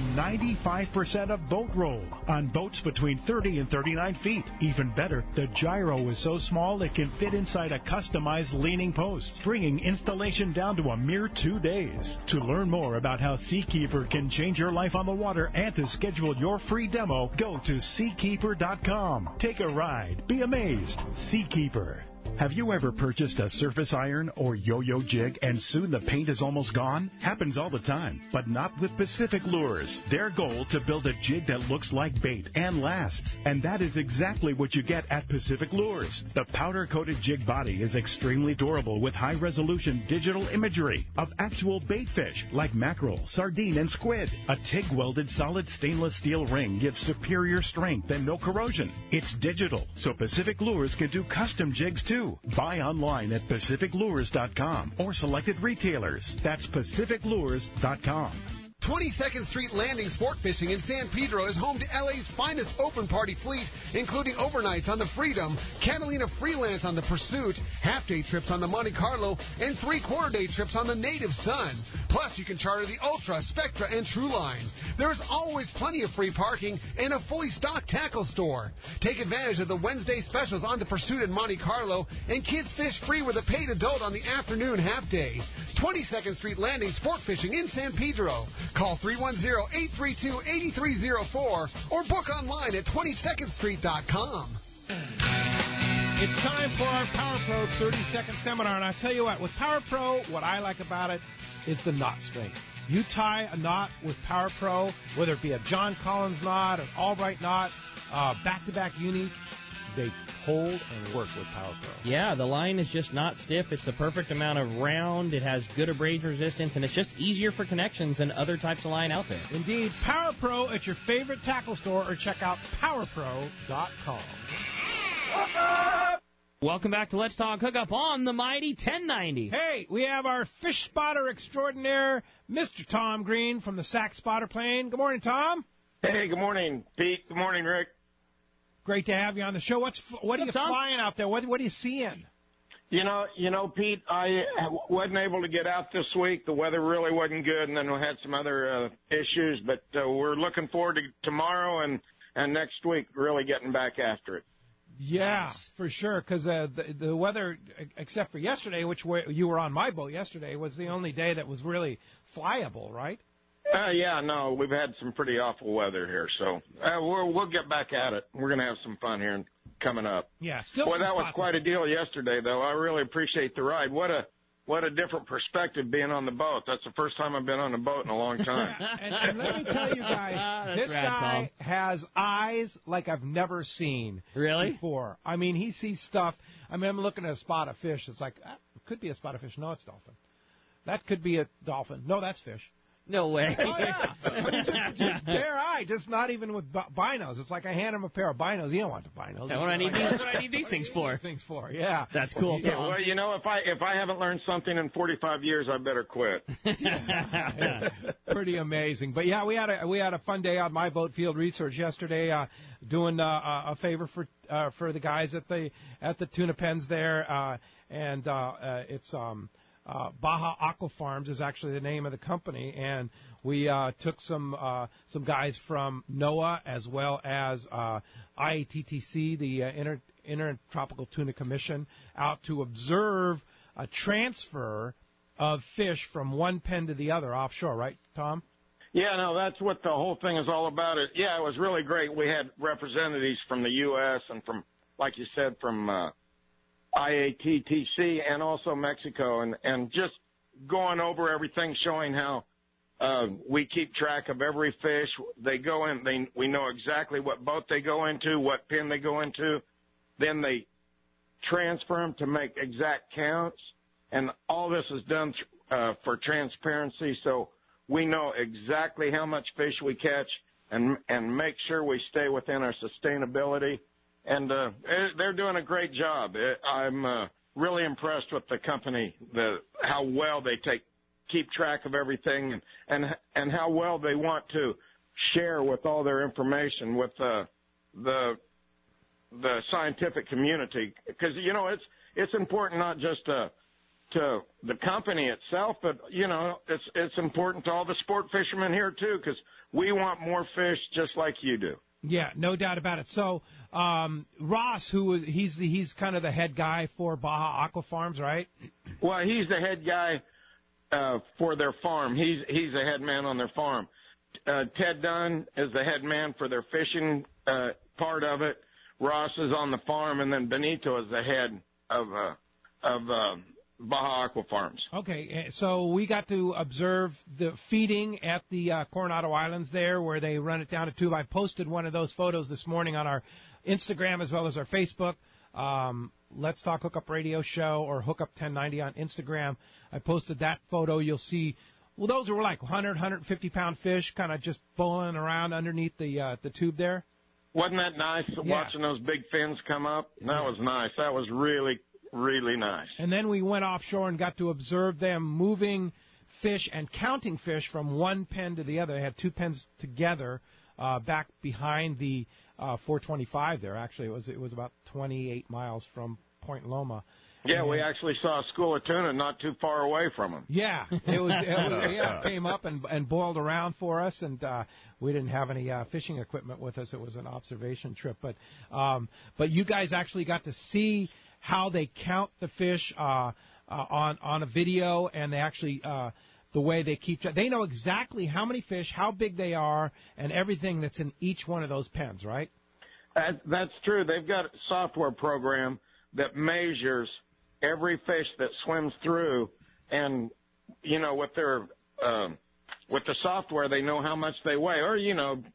Speaker 8: 95% of boat roll on boats between 30 and 39 feet. Even better, the gyro is so small it can fit inside a customized leaning post, bringing installation down to a mere 2 days. To learn more about how Seakeeper can change your life on the water and to schedule your free demo, go to Seakeeper.com. Take a ride. Be amazed. Seakeeper. Have you ever purchased a surface iron or yo-yo jig and soon the paint is almost gone? Happens all the time, but not with Pacific Lures. Their goal to build a jig that looks like bait and lasts. And that is exactly what you get at Pacific Lures. The powder-coated jig body is extremely durable with high-resolution digital imagery of actual bait fish like mackerel, sardine, and squid. A TIG-welded solid stainless steel ring gives superior strength and no corrosion. It's digital, so Pacific Lures can do custom jigs too. Buy online at PacificLures.com or selected retailers. That's PacificLures.com.
Speaker 1: 22nd Street Landing Sport Fishing in San Pedro is home to LA's finest open party fleet, including overnights on the Freedom, Catalina Freelance on the Pursuit, half-day trips on the Monte Carlo, and three-quarter-day trips on the Native Sun. Plus, you can charter the Ultra, Spectra, and True Line. There is always plenty of free parking and a fully stocked tackle store. Take advantage of the Wednesday specials on the Pursuit and Monte Carlo, and kids fish free with a paid adult on the afternoon half-day. 22nd Street Landing Sport Fishing in San Pedro. Call 310-832-8304 or book online at 22ndstreet.com.
Speaker 5: It's time for our Power Pro 30-second seminar, and I tell you what, with Power Pro, what I like about it is the knot strength. You tie a knot with Power Pro, whether it be a John Collins knot, an Albright knot, back-to-back uni, they hold and work with Power Pro.
Speaker 9: Yeah, the line is just not stiff. It's the perfect amount of round. It has good abrasion resistance, and it's just easier for connections than other types of line out there.
Speaker 5: Indeed. Power Pro at your favorite tackle store or check out PowerPro.com.
Speaker 9: Welcome back to Let's Talk Hookup on the mighty 1090.
Speaker 5: Hey, we have our fish spotter extraordinaire, Mr. Tom Green from the Sac Spotter Plane. Good morning, Tom.
Speaker 19: Hey, good morning, Pete. Good morning, Rick.
Speaker 5: Great to have you on the show. What are you flying out there? What are you seeing?
Speaker 19: You know, Pete, I wasn't able to get out this week. The weather really wasn't good, and then we had some other issues. But we're looking forward to tomorrow and next week really getting back after it.
Speaker 5: Yeah, for sure, because the weather, except for yesterday, which you were on my boat yesterday, was the only day that was really flyable, right?
Speaker 19: Yeah, no, we've had some pretty awful weather here, so we'll get back at it. We're going to have some fun here coming up.
Speaker 5: Yeah, still.
Speaker 19: Boy, that was quite a deal yesterday, though. I really appreciate the ride. What a different perspective being on the boat. That's the first time I've been on a boat in a long time.
Speaker 5: and let me tell you guys, this guy has eyes like I've never seen before. I mean, he sees stuff. I mean, I'm looking at a spot of fish. It's like, it could be a spot of fish. No, it's dolphin. That could be a dolphin. No, that's fish.
Speaker 9: No way.
Speaker 5: Oh, yeah. I mean, just bare eye, just not even with binos. It's like I hand him a pair of binos. He don't want the binos.
Speaker 9: That's what I need these things for.
Speaker 5: Yeah.
Speaker 9: That's cool.
Speaker 19: Yeah, well, you know, if I haven't learned something in 45 years, I better quit.
Speaker 5: Pretty amazing. But yeah, we had a fun day on my boat Field Research yesterday, doing a favor for the guys at the tuna pens there, and it's Baja Aqua Farms is actually the name of the company, and we took some guys from NOAA as well as IATTC, the Intertropical Tuna Commission, out to observe a transfer of fish from one pen to the other offshore, right, Tom?
Speaker 19: Yeah, no, that's what the whole thing is all about. It was really great. We had representatives from the U.S. and from, like you said, from IATTC and also Mexico, and just going over everything, showing how we keep track of every fish. They go in, we know exactly what boat they go into, what pen they go into. Then they transfer them to make exact counts, and all this is done for transparency, so we know exactly how much fish we catch and make sure we stay within our sustainability. And they're doing a great job. I'm really impressed with the company, how well they keep track of everything, and how well they want to share with all their information with the scientific community. Because you know it's important not just to the company itself, but you know it's important to all the sport fishermen here too, because we want more fish just like you do.
Speaker 5: Yeah, no doubt about it. So, Ross, he's kind of the head guy for Baja Aqua Farms, right?
Speaker 19: Well, he's the head guy for their farm. He's the head man on their farm. Ted Dunn is the head man for their fishing part of it. Ross is on the farm, and then Benito is the head of Baja Aqua Farms.
Speaker 5: Okay, so we got to observe the feeding at the Coronado Islands there, where they run it down a tube. I posted one of those photos this morning on our Instagram as well as our Facebook. Let's Talk Hookup Radio Show or Hookup 1090 on Instagram. I posted that photo. You'll see, well, those were like 100, 150-pound fish kind of just bowling around underneath the tube there.
Speaker 19: Wasn't that nice, watching those big fins come up? That was nice. That was really nice.
Speaker 5: And then we went offshore and got to observe them moving fish and counting fish from one pen to the other. They had two pens together back behind the 425 there. Actually, it was about 28 miles from Point Loma.
Speaker 19: Yeah, we actually saw a school of tuna not too far away from them.
Speaker 5: Yeah, it came up and boiled around for us, and we didn't have any fishing equipment with us. It was an observation trip, but you guys actually got to see how they count the fish on a video, and they actually the way they keep track. They know exactly how many fish, how big they are, and everything that's in each one of those pens, right?
Speaker 19: That's true. They've got a software program that measures every fish that swims through, and you know, with the software, they know how much they weigh, or you know,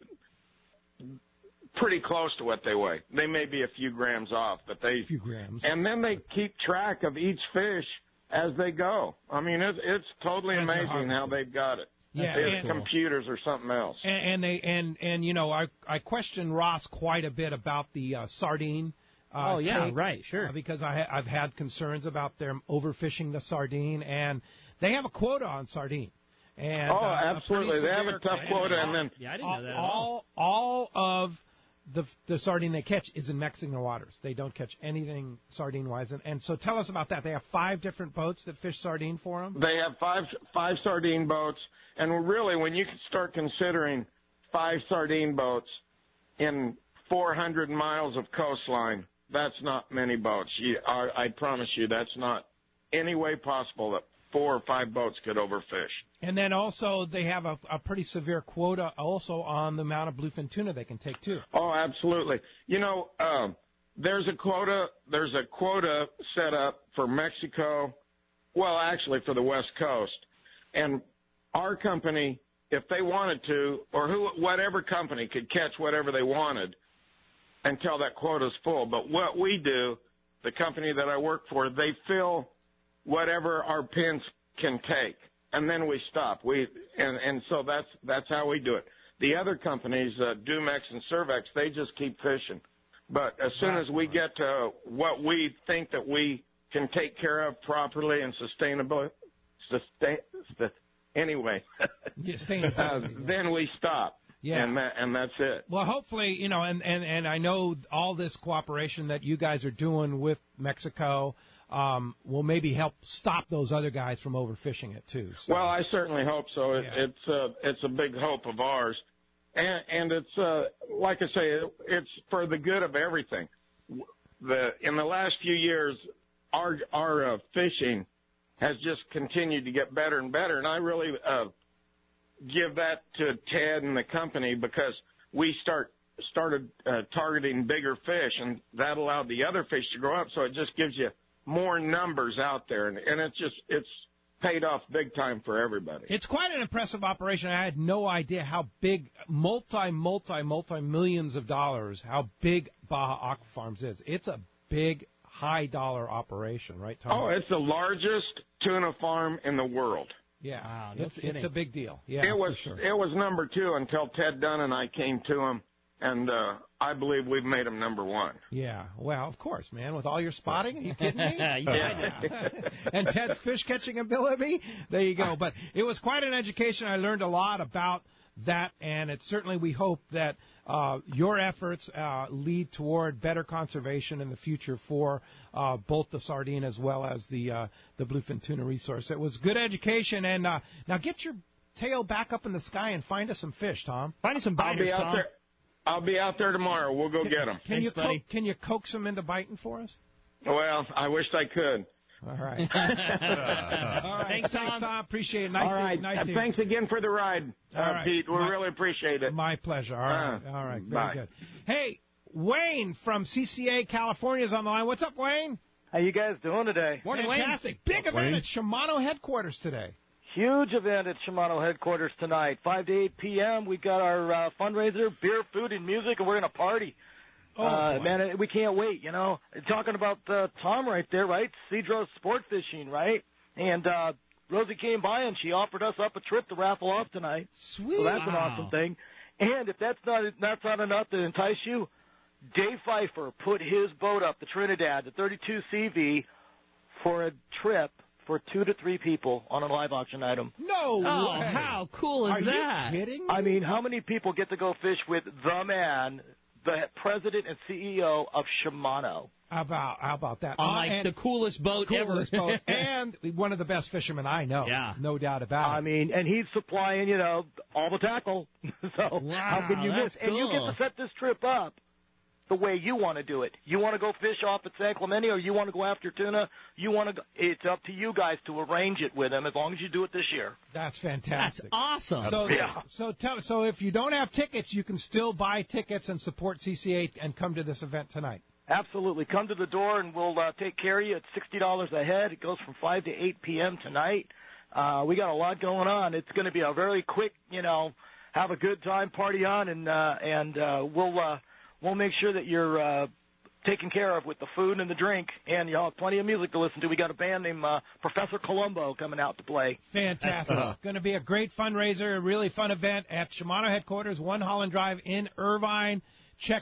Speaker 19: pretty close to what they weigh. They may be a few grams off, but a
Speaker 5: few grams.
Speaker 19: And then they keep track of each fish as they go. I mean, it's totally amazing how they've got it.
Speaker 5: Yeah,
Speaker 19: it's computers or something else.
Speaker 5: And you know, I questioned Ross quite a bit about the sardine.
Speaker 9: Right, sure.
Speaker 5: Because I've had concerns about them overfishing the sardine, and they have a quota on sardine. And,
Speaker 19: absolutely, they have a tough quota, and then
Speaker 9: I didn't know that at
Speaker 5: all of the sardine they catch is in Mexican waters. They don't catch anything sardine-wise. And so tell us about that. They have 5 different boats that fish sardine for them?
Speaker 19: They have five sardine boats. And really, when you start considering 5 sardine boats in 400 miles of coastline, that's not many boats. I promise you that's not any way possible that 4 or 5 boats could overfish.
Speaker 5: And then also they have a pretty severe quota also on the amount of bluefin tuna they can take too.
Speaker 19: Oh, absolutely. You know, there's a quota set up for Mexico. Well, actually for the West Coast, and our company, if they wanted to, or whatever company could catch whatever they wanted until that quota's full. But what we do, the company that I work for, they fill whatever our pins can take, and then we stop. And so that's how we do it. The other companies, Dumex and Cervex, they just keep fishing. But as soon as we get to what we think that we can take care of properly and sustainably, then we stop.
Speaker 5: Yeah.
Speaker 19: And that's it.
Speaker 5: Well, hopefully, you know, and I know all this cooperation that you guys are doing with Mexico will maybe help stop those other guys from overfishing it too. So.
Speaker 19: Well, I certainly hope so. It's a big hope of ours, and it's like I say, it's for the good of everything. In the last few years, our fishing has just continued to get better and better, and I really give that to Ted and the company because we started targeting bigger fish, and that allowed the other fish to grow up. So it just gives you more numbers out there, and it's paid off big time for everybody.
Speaker 5: It's quite an impressive operation. I had no idea how big, multi-millions of dollars, how big Baja Aquafarms is. It's a big, high-dollar operation, right, Tom?
Speaker 19: Oh, it's the largest tuna farm in the world.
Speaker 5: Yeah, wow, it's a big deal. Yeah,
Speaker 19: it was
Speaker 5: for sure.
Speaker 19: It was number 2 until Ted Dunn and I came to him, and I believe we've made him number 1.
Speaker 5: Yeah, well, of course, man. With all your spotting, are you kidding me?
Speaker 19: Yeah.
Speaker 5: And Ted's fish catching ability. There you go. But it was quite an education. I learned a lot about that, and it's certainly we hope that your efforts lead toward better conservation in the future for both the sardine as well as the bluefin tuna resource. It was good education, and now get your tail back up in the sky and find us some fish, Tom. Find us some biters, Tom.
Speaker 19: I'll be out there tomorrow. We'll go get them.
Speaker 5: Can you coax them into biting for us?
Speaker 19: Well, I wished I could.
Speaker 5: All right. All right. Thanks, Tom. Appreciate it. Nice.
Speaker 19: All right. Thanks again for the ride, Pete. We really appreciate it.
Speaker 5: My pleasure. All right. All right. Very
Speaker 19: bye.
Speaker 5: good. Hey, Wayne from CCA California is on the line. What's up, Wayne?
Speaker 20: How you guys doing today?
Speaker 5: Morning, fantastic. Big event at Shimano headquarters today.
Speaker 20: Huge event at Shimano headquarters tonight, 5 to 8 p.m. We've got our fundraiser, beer, food, and music, and we're going to party. Man, we can't wait, you know. Talking about Tom right there, right? Cedros Sport Fishing, right? And Rosie came by and she offered us up a trip to raffle off tonight.
Speaker 5: Sweet.
Speaker 20: So that's an awesome thing. And if that's not enough to entice you, Dave Pfeiffer put his boat up, the Trinidad, the 32 CV, for a trip for 2 to 3 people on a live auction item.
Speaker 5: No way.
Speaker 9: How cool is that?
Speaker 5: Are you kidding me?
Speaker 20: I mean, how many people get to go fish with the man, the president and CEO of Shimano?
Speaker 5: How about that?
Speaker 9: On the coolest boat ever.
Speaker 5: And one of the best fishermen I know.
Speaker 9: Yeah.
Speaker 5: No doubt about it.
Speaker 20: I mean, and he's supplying, all the tackle. So how can you miss?
Speaker 9: Cool.
Speaker 20: And you get to set this trip up the way you want to do it. You want to go fish off at San Clemente, or you want to go after tuna? It's up to you guys to arrange it with him, as long as you do it this year.
Speaker 5: That's fantastic.
Speaker 9: That's awesome.
Speaker 5: So if you don't have tickets, you can still buy tickets and support CCA and come to this event tonight.
Speaker 20: Absolutely. Come to the door, and we'll take care of you. It's $60 a head. It goes from 5 to 8 p.m. tonight. We got a lot going on. It's going to be a very quick, have a good time, party on, and we'll make sure that you're taken care of with the food and the drink, and you'll have plenty of music to listen to. We got a band named Professor Columbo coming out to play.
Speaker 5: Fantastic. Going to be a great fundraiser, a really fun event at Shimano headquarters, 1 Holland Drive in Irvine. Check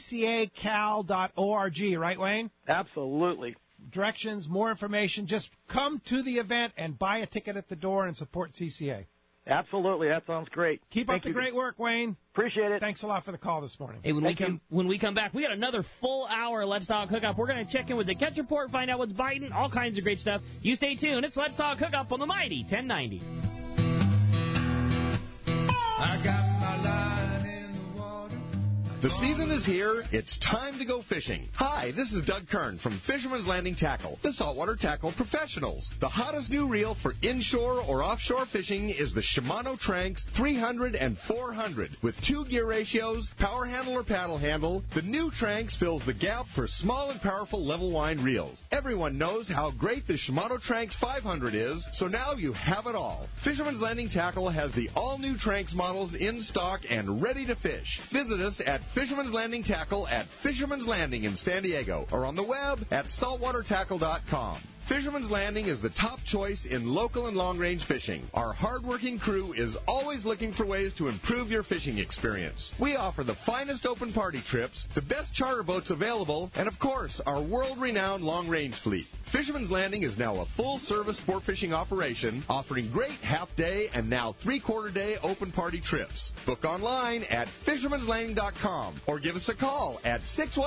Speaker 5: ccacal.org, right, Wayne?
Speaker 20: Absolutely.
Speaker 5: Directions, more information. Just come to the event and buy a ticket at the door and support CCA.
Speaker 20: Absolutely. That sounds great.
Speaker 5: Keep up the great work, Wayne.
Speaker 20: Appreciate it.
Speaker 5: Thanks a lot for the call this morning.
Speaker 9: Hey, when we come back, we got another full hour of Let's Talk Hookup. We're going to check in with the catch report, find out what's biting, all kinds of great stuff. You stay tuned. It's Let's Talk Hookup on the Mighty 1090.
Speaker 21: I got my line in the water. I
Speaker 8: The season is here. It's time to go fishing. Hi, this is Doug Kern from Fisherman's Landing Tackle, the saltwater tackle professionals. The hottest new reel for inshore or offshore fishing is the Shimano Tranx 300 and 400. With 2 gear ratios, power handle or paddle handle, the new Tranx fills the gap for small and powerful level wind reels. Everyone knows how great the Shimano Tranx 500 is, so now you have it all. Fisherman's Landing Tackle has the all-new Tranx models in stock and ready to fish. Visit us at Fisherman's Landing Tackle at Fisherman's Landing in San Diego or on the web at saltwatertackle.com. Fisherman's Landing is the top choice in local and long-range fishing. Our hard-working crew is always looking for ways to improve your fishing experience. We offer the finest open party trips, the best charter boats available, and of course, our world-renowned long-range fleet. Fisherman's Landing is now a full-service sport fishing operation, offering great half-day and now three-quarter-day open party trips. Book online at fishermanslanding.com or give us a call at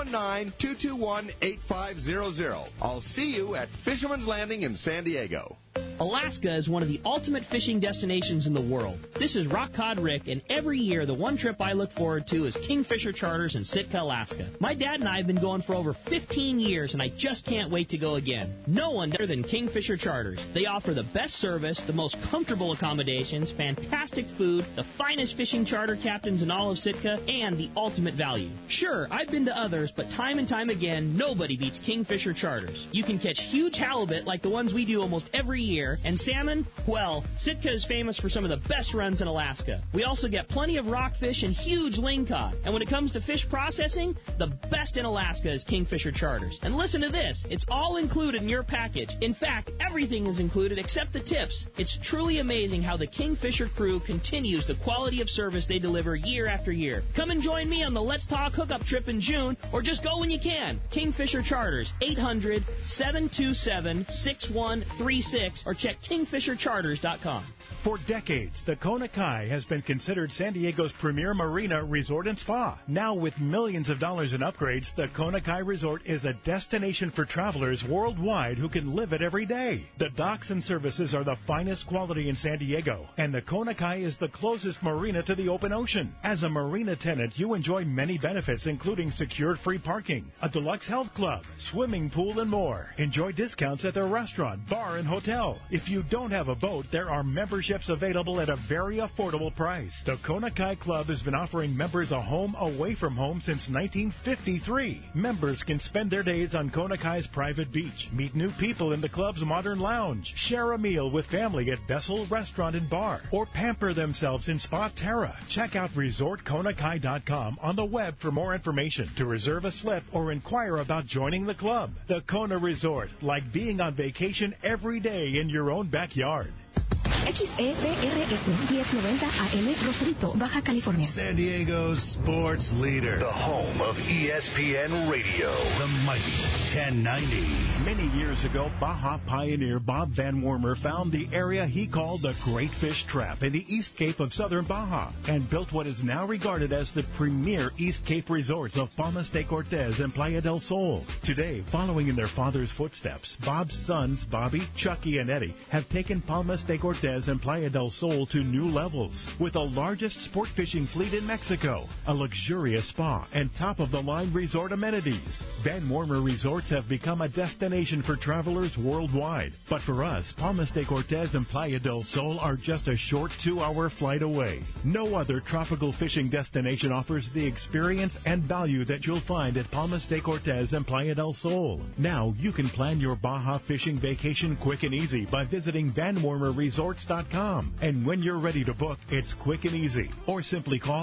Speaker 8: 619-221-8500. I'll see you at Fisherman's Landing in San Diego.
Speaker 9: Alaska is one of the ultimate fishing destinations in the world. This is Rock Cod Rick, and every year the one trip I look forward to is Kingfisher Charters in Sitka, Alaska. My dad and I have been going for over 15 years, and I just can't wait to go again. No one better than Kingfisher Charters. They offer the best service, the most comfortable accommodations, fantastic food, the finest fishing charter captains in all of Sitka, and the ultimate value. Sure, I've been to others, but time and time again, nobody beats Kingfisher Charters. You can catch huge halibut like the ones we do almost every year, and salmon, well, Sitka is famous for some of the best runs in Alaska. We also get plenty of rockfish and huge lingcod. And when it comes to fish processing, the best in Alaska is Kingfisher Charters. And listen to this, it's all included in your package. In fact, everything is included except the tips. It's truly amazing how the Kingfisher crew continues the quality of service they deliver year after year. Come and join me on the Let's Talk hookup trip in June, or just go when you can. Kingfisher Charters, 800-727-6136, or check KingfisherCharters.com.
Speaker 8: For decades, the Kona Kai has been considered San Diego's premier marina resort and spa. Now, with millions of dollars in upgrades, the Kona Kai Resort is a destination for travelers worldwide who can live it every day. The docks and services are the finest quality in San Diego, and the Kona Kai is the closest marina to the open ocean. As a marina tenant, you enjoy many benefits, including secured free parking, a deluxe health club, swimming pool, and more. Enjoy discounts at the restaurant, bar, and hotel. If you don't have a boat, there are memberships available at a very affordable price. The Kona Kai Club has been offering members a home away from home since 1953. Members can spend their days on Kona Kai's private beach, meet new people in the club's modern lounge, share a meal with family at Bessel Restaurant and Bar, or pamper themselves in Spa Terra. Check out ResortKonakai.com on the web for more information, to reserve a slip, or inquire about joining the club. The Kona Resort, like being on vacation every day in your own backyard.
Speaker 2: XEBRS 1090 AM, Rosarito, Baja California.
Speaker 3: San Diego's sports leader. The home of ESPN Radio. The mighty 1090.
Speaker 8: Many years ago, Baja pioneer Bob Van Wormer found the area he called the Great Fish Trap in the East Cape of southern Baja and built what is now regarded as the premier East Cape resorts of Palmas de Cortez and Playa del Sol. Today, following in their father's footsteps, Bob's sons, Bobby, Chucky, and Eddie, have taken Palmas de Cortez and Playa del Sol to new levels. With the largest sport fishing fleet in Mexico, a luxurious spa, and top-of-the-line resort amenities, Van Wormer Resorts have become a destination for travelers worldwide. But for us, Palmas de Cortez and Playa del Sol are just a short 2-hour flight away. No other tropical fishing destination offers the experience and value that you'll find at Palmas de Cortez and Playa del Sol. Now, you can plan your Baja fishing vacation quick and easy by visiting VanWormerResorts.com. And when you're ready to book, it's quick and easy. Or simply call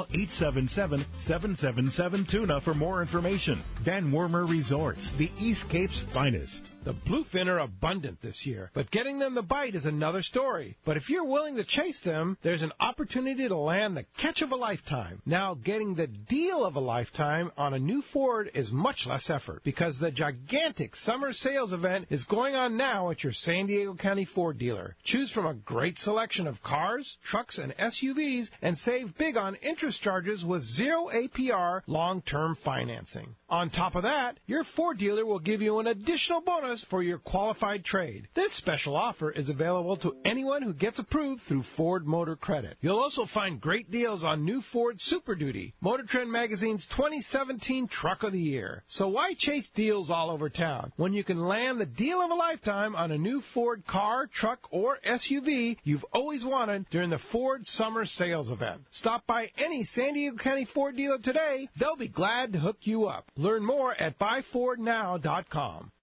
Speaker 8: 877-777-TUNA for more information. Van Wormer Resorts, the East Cape's finest.
Speaker 5: The bluefin are abundant this year, but getting them to bite is another story. But if you're willing to chase them, there's an opportunity to land the catch of a lifetime. Now, getting the deal of a lifetime on a new Ford is much less effort, because the gigantic summer sales event is going on now at your San Diego County Ford dealer. Choose from a great selection of cars, trucks, and SUVs, and save big on interest charges with 0 APR long-term financing. On top of that, your Ford dealer will give you an additional bonus bonus for your qualified trade. This special offer is available to anyone who gets approved through Ford Motor Credit. You'll also find great deals on new Ford Super Duty, Motor Trend Magazine's 2017 Truck of the Year. So why chase deals all over town when you can land the deal of a lifetime on a new Ford car, truck, or SUV you've always wanted during the Ford Summer Sales Event? Stop by any San Diego County Ford dealer today. They'll be glad to hook you up. Learn more at buyfordnow.com.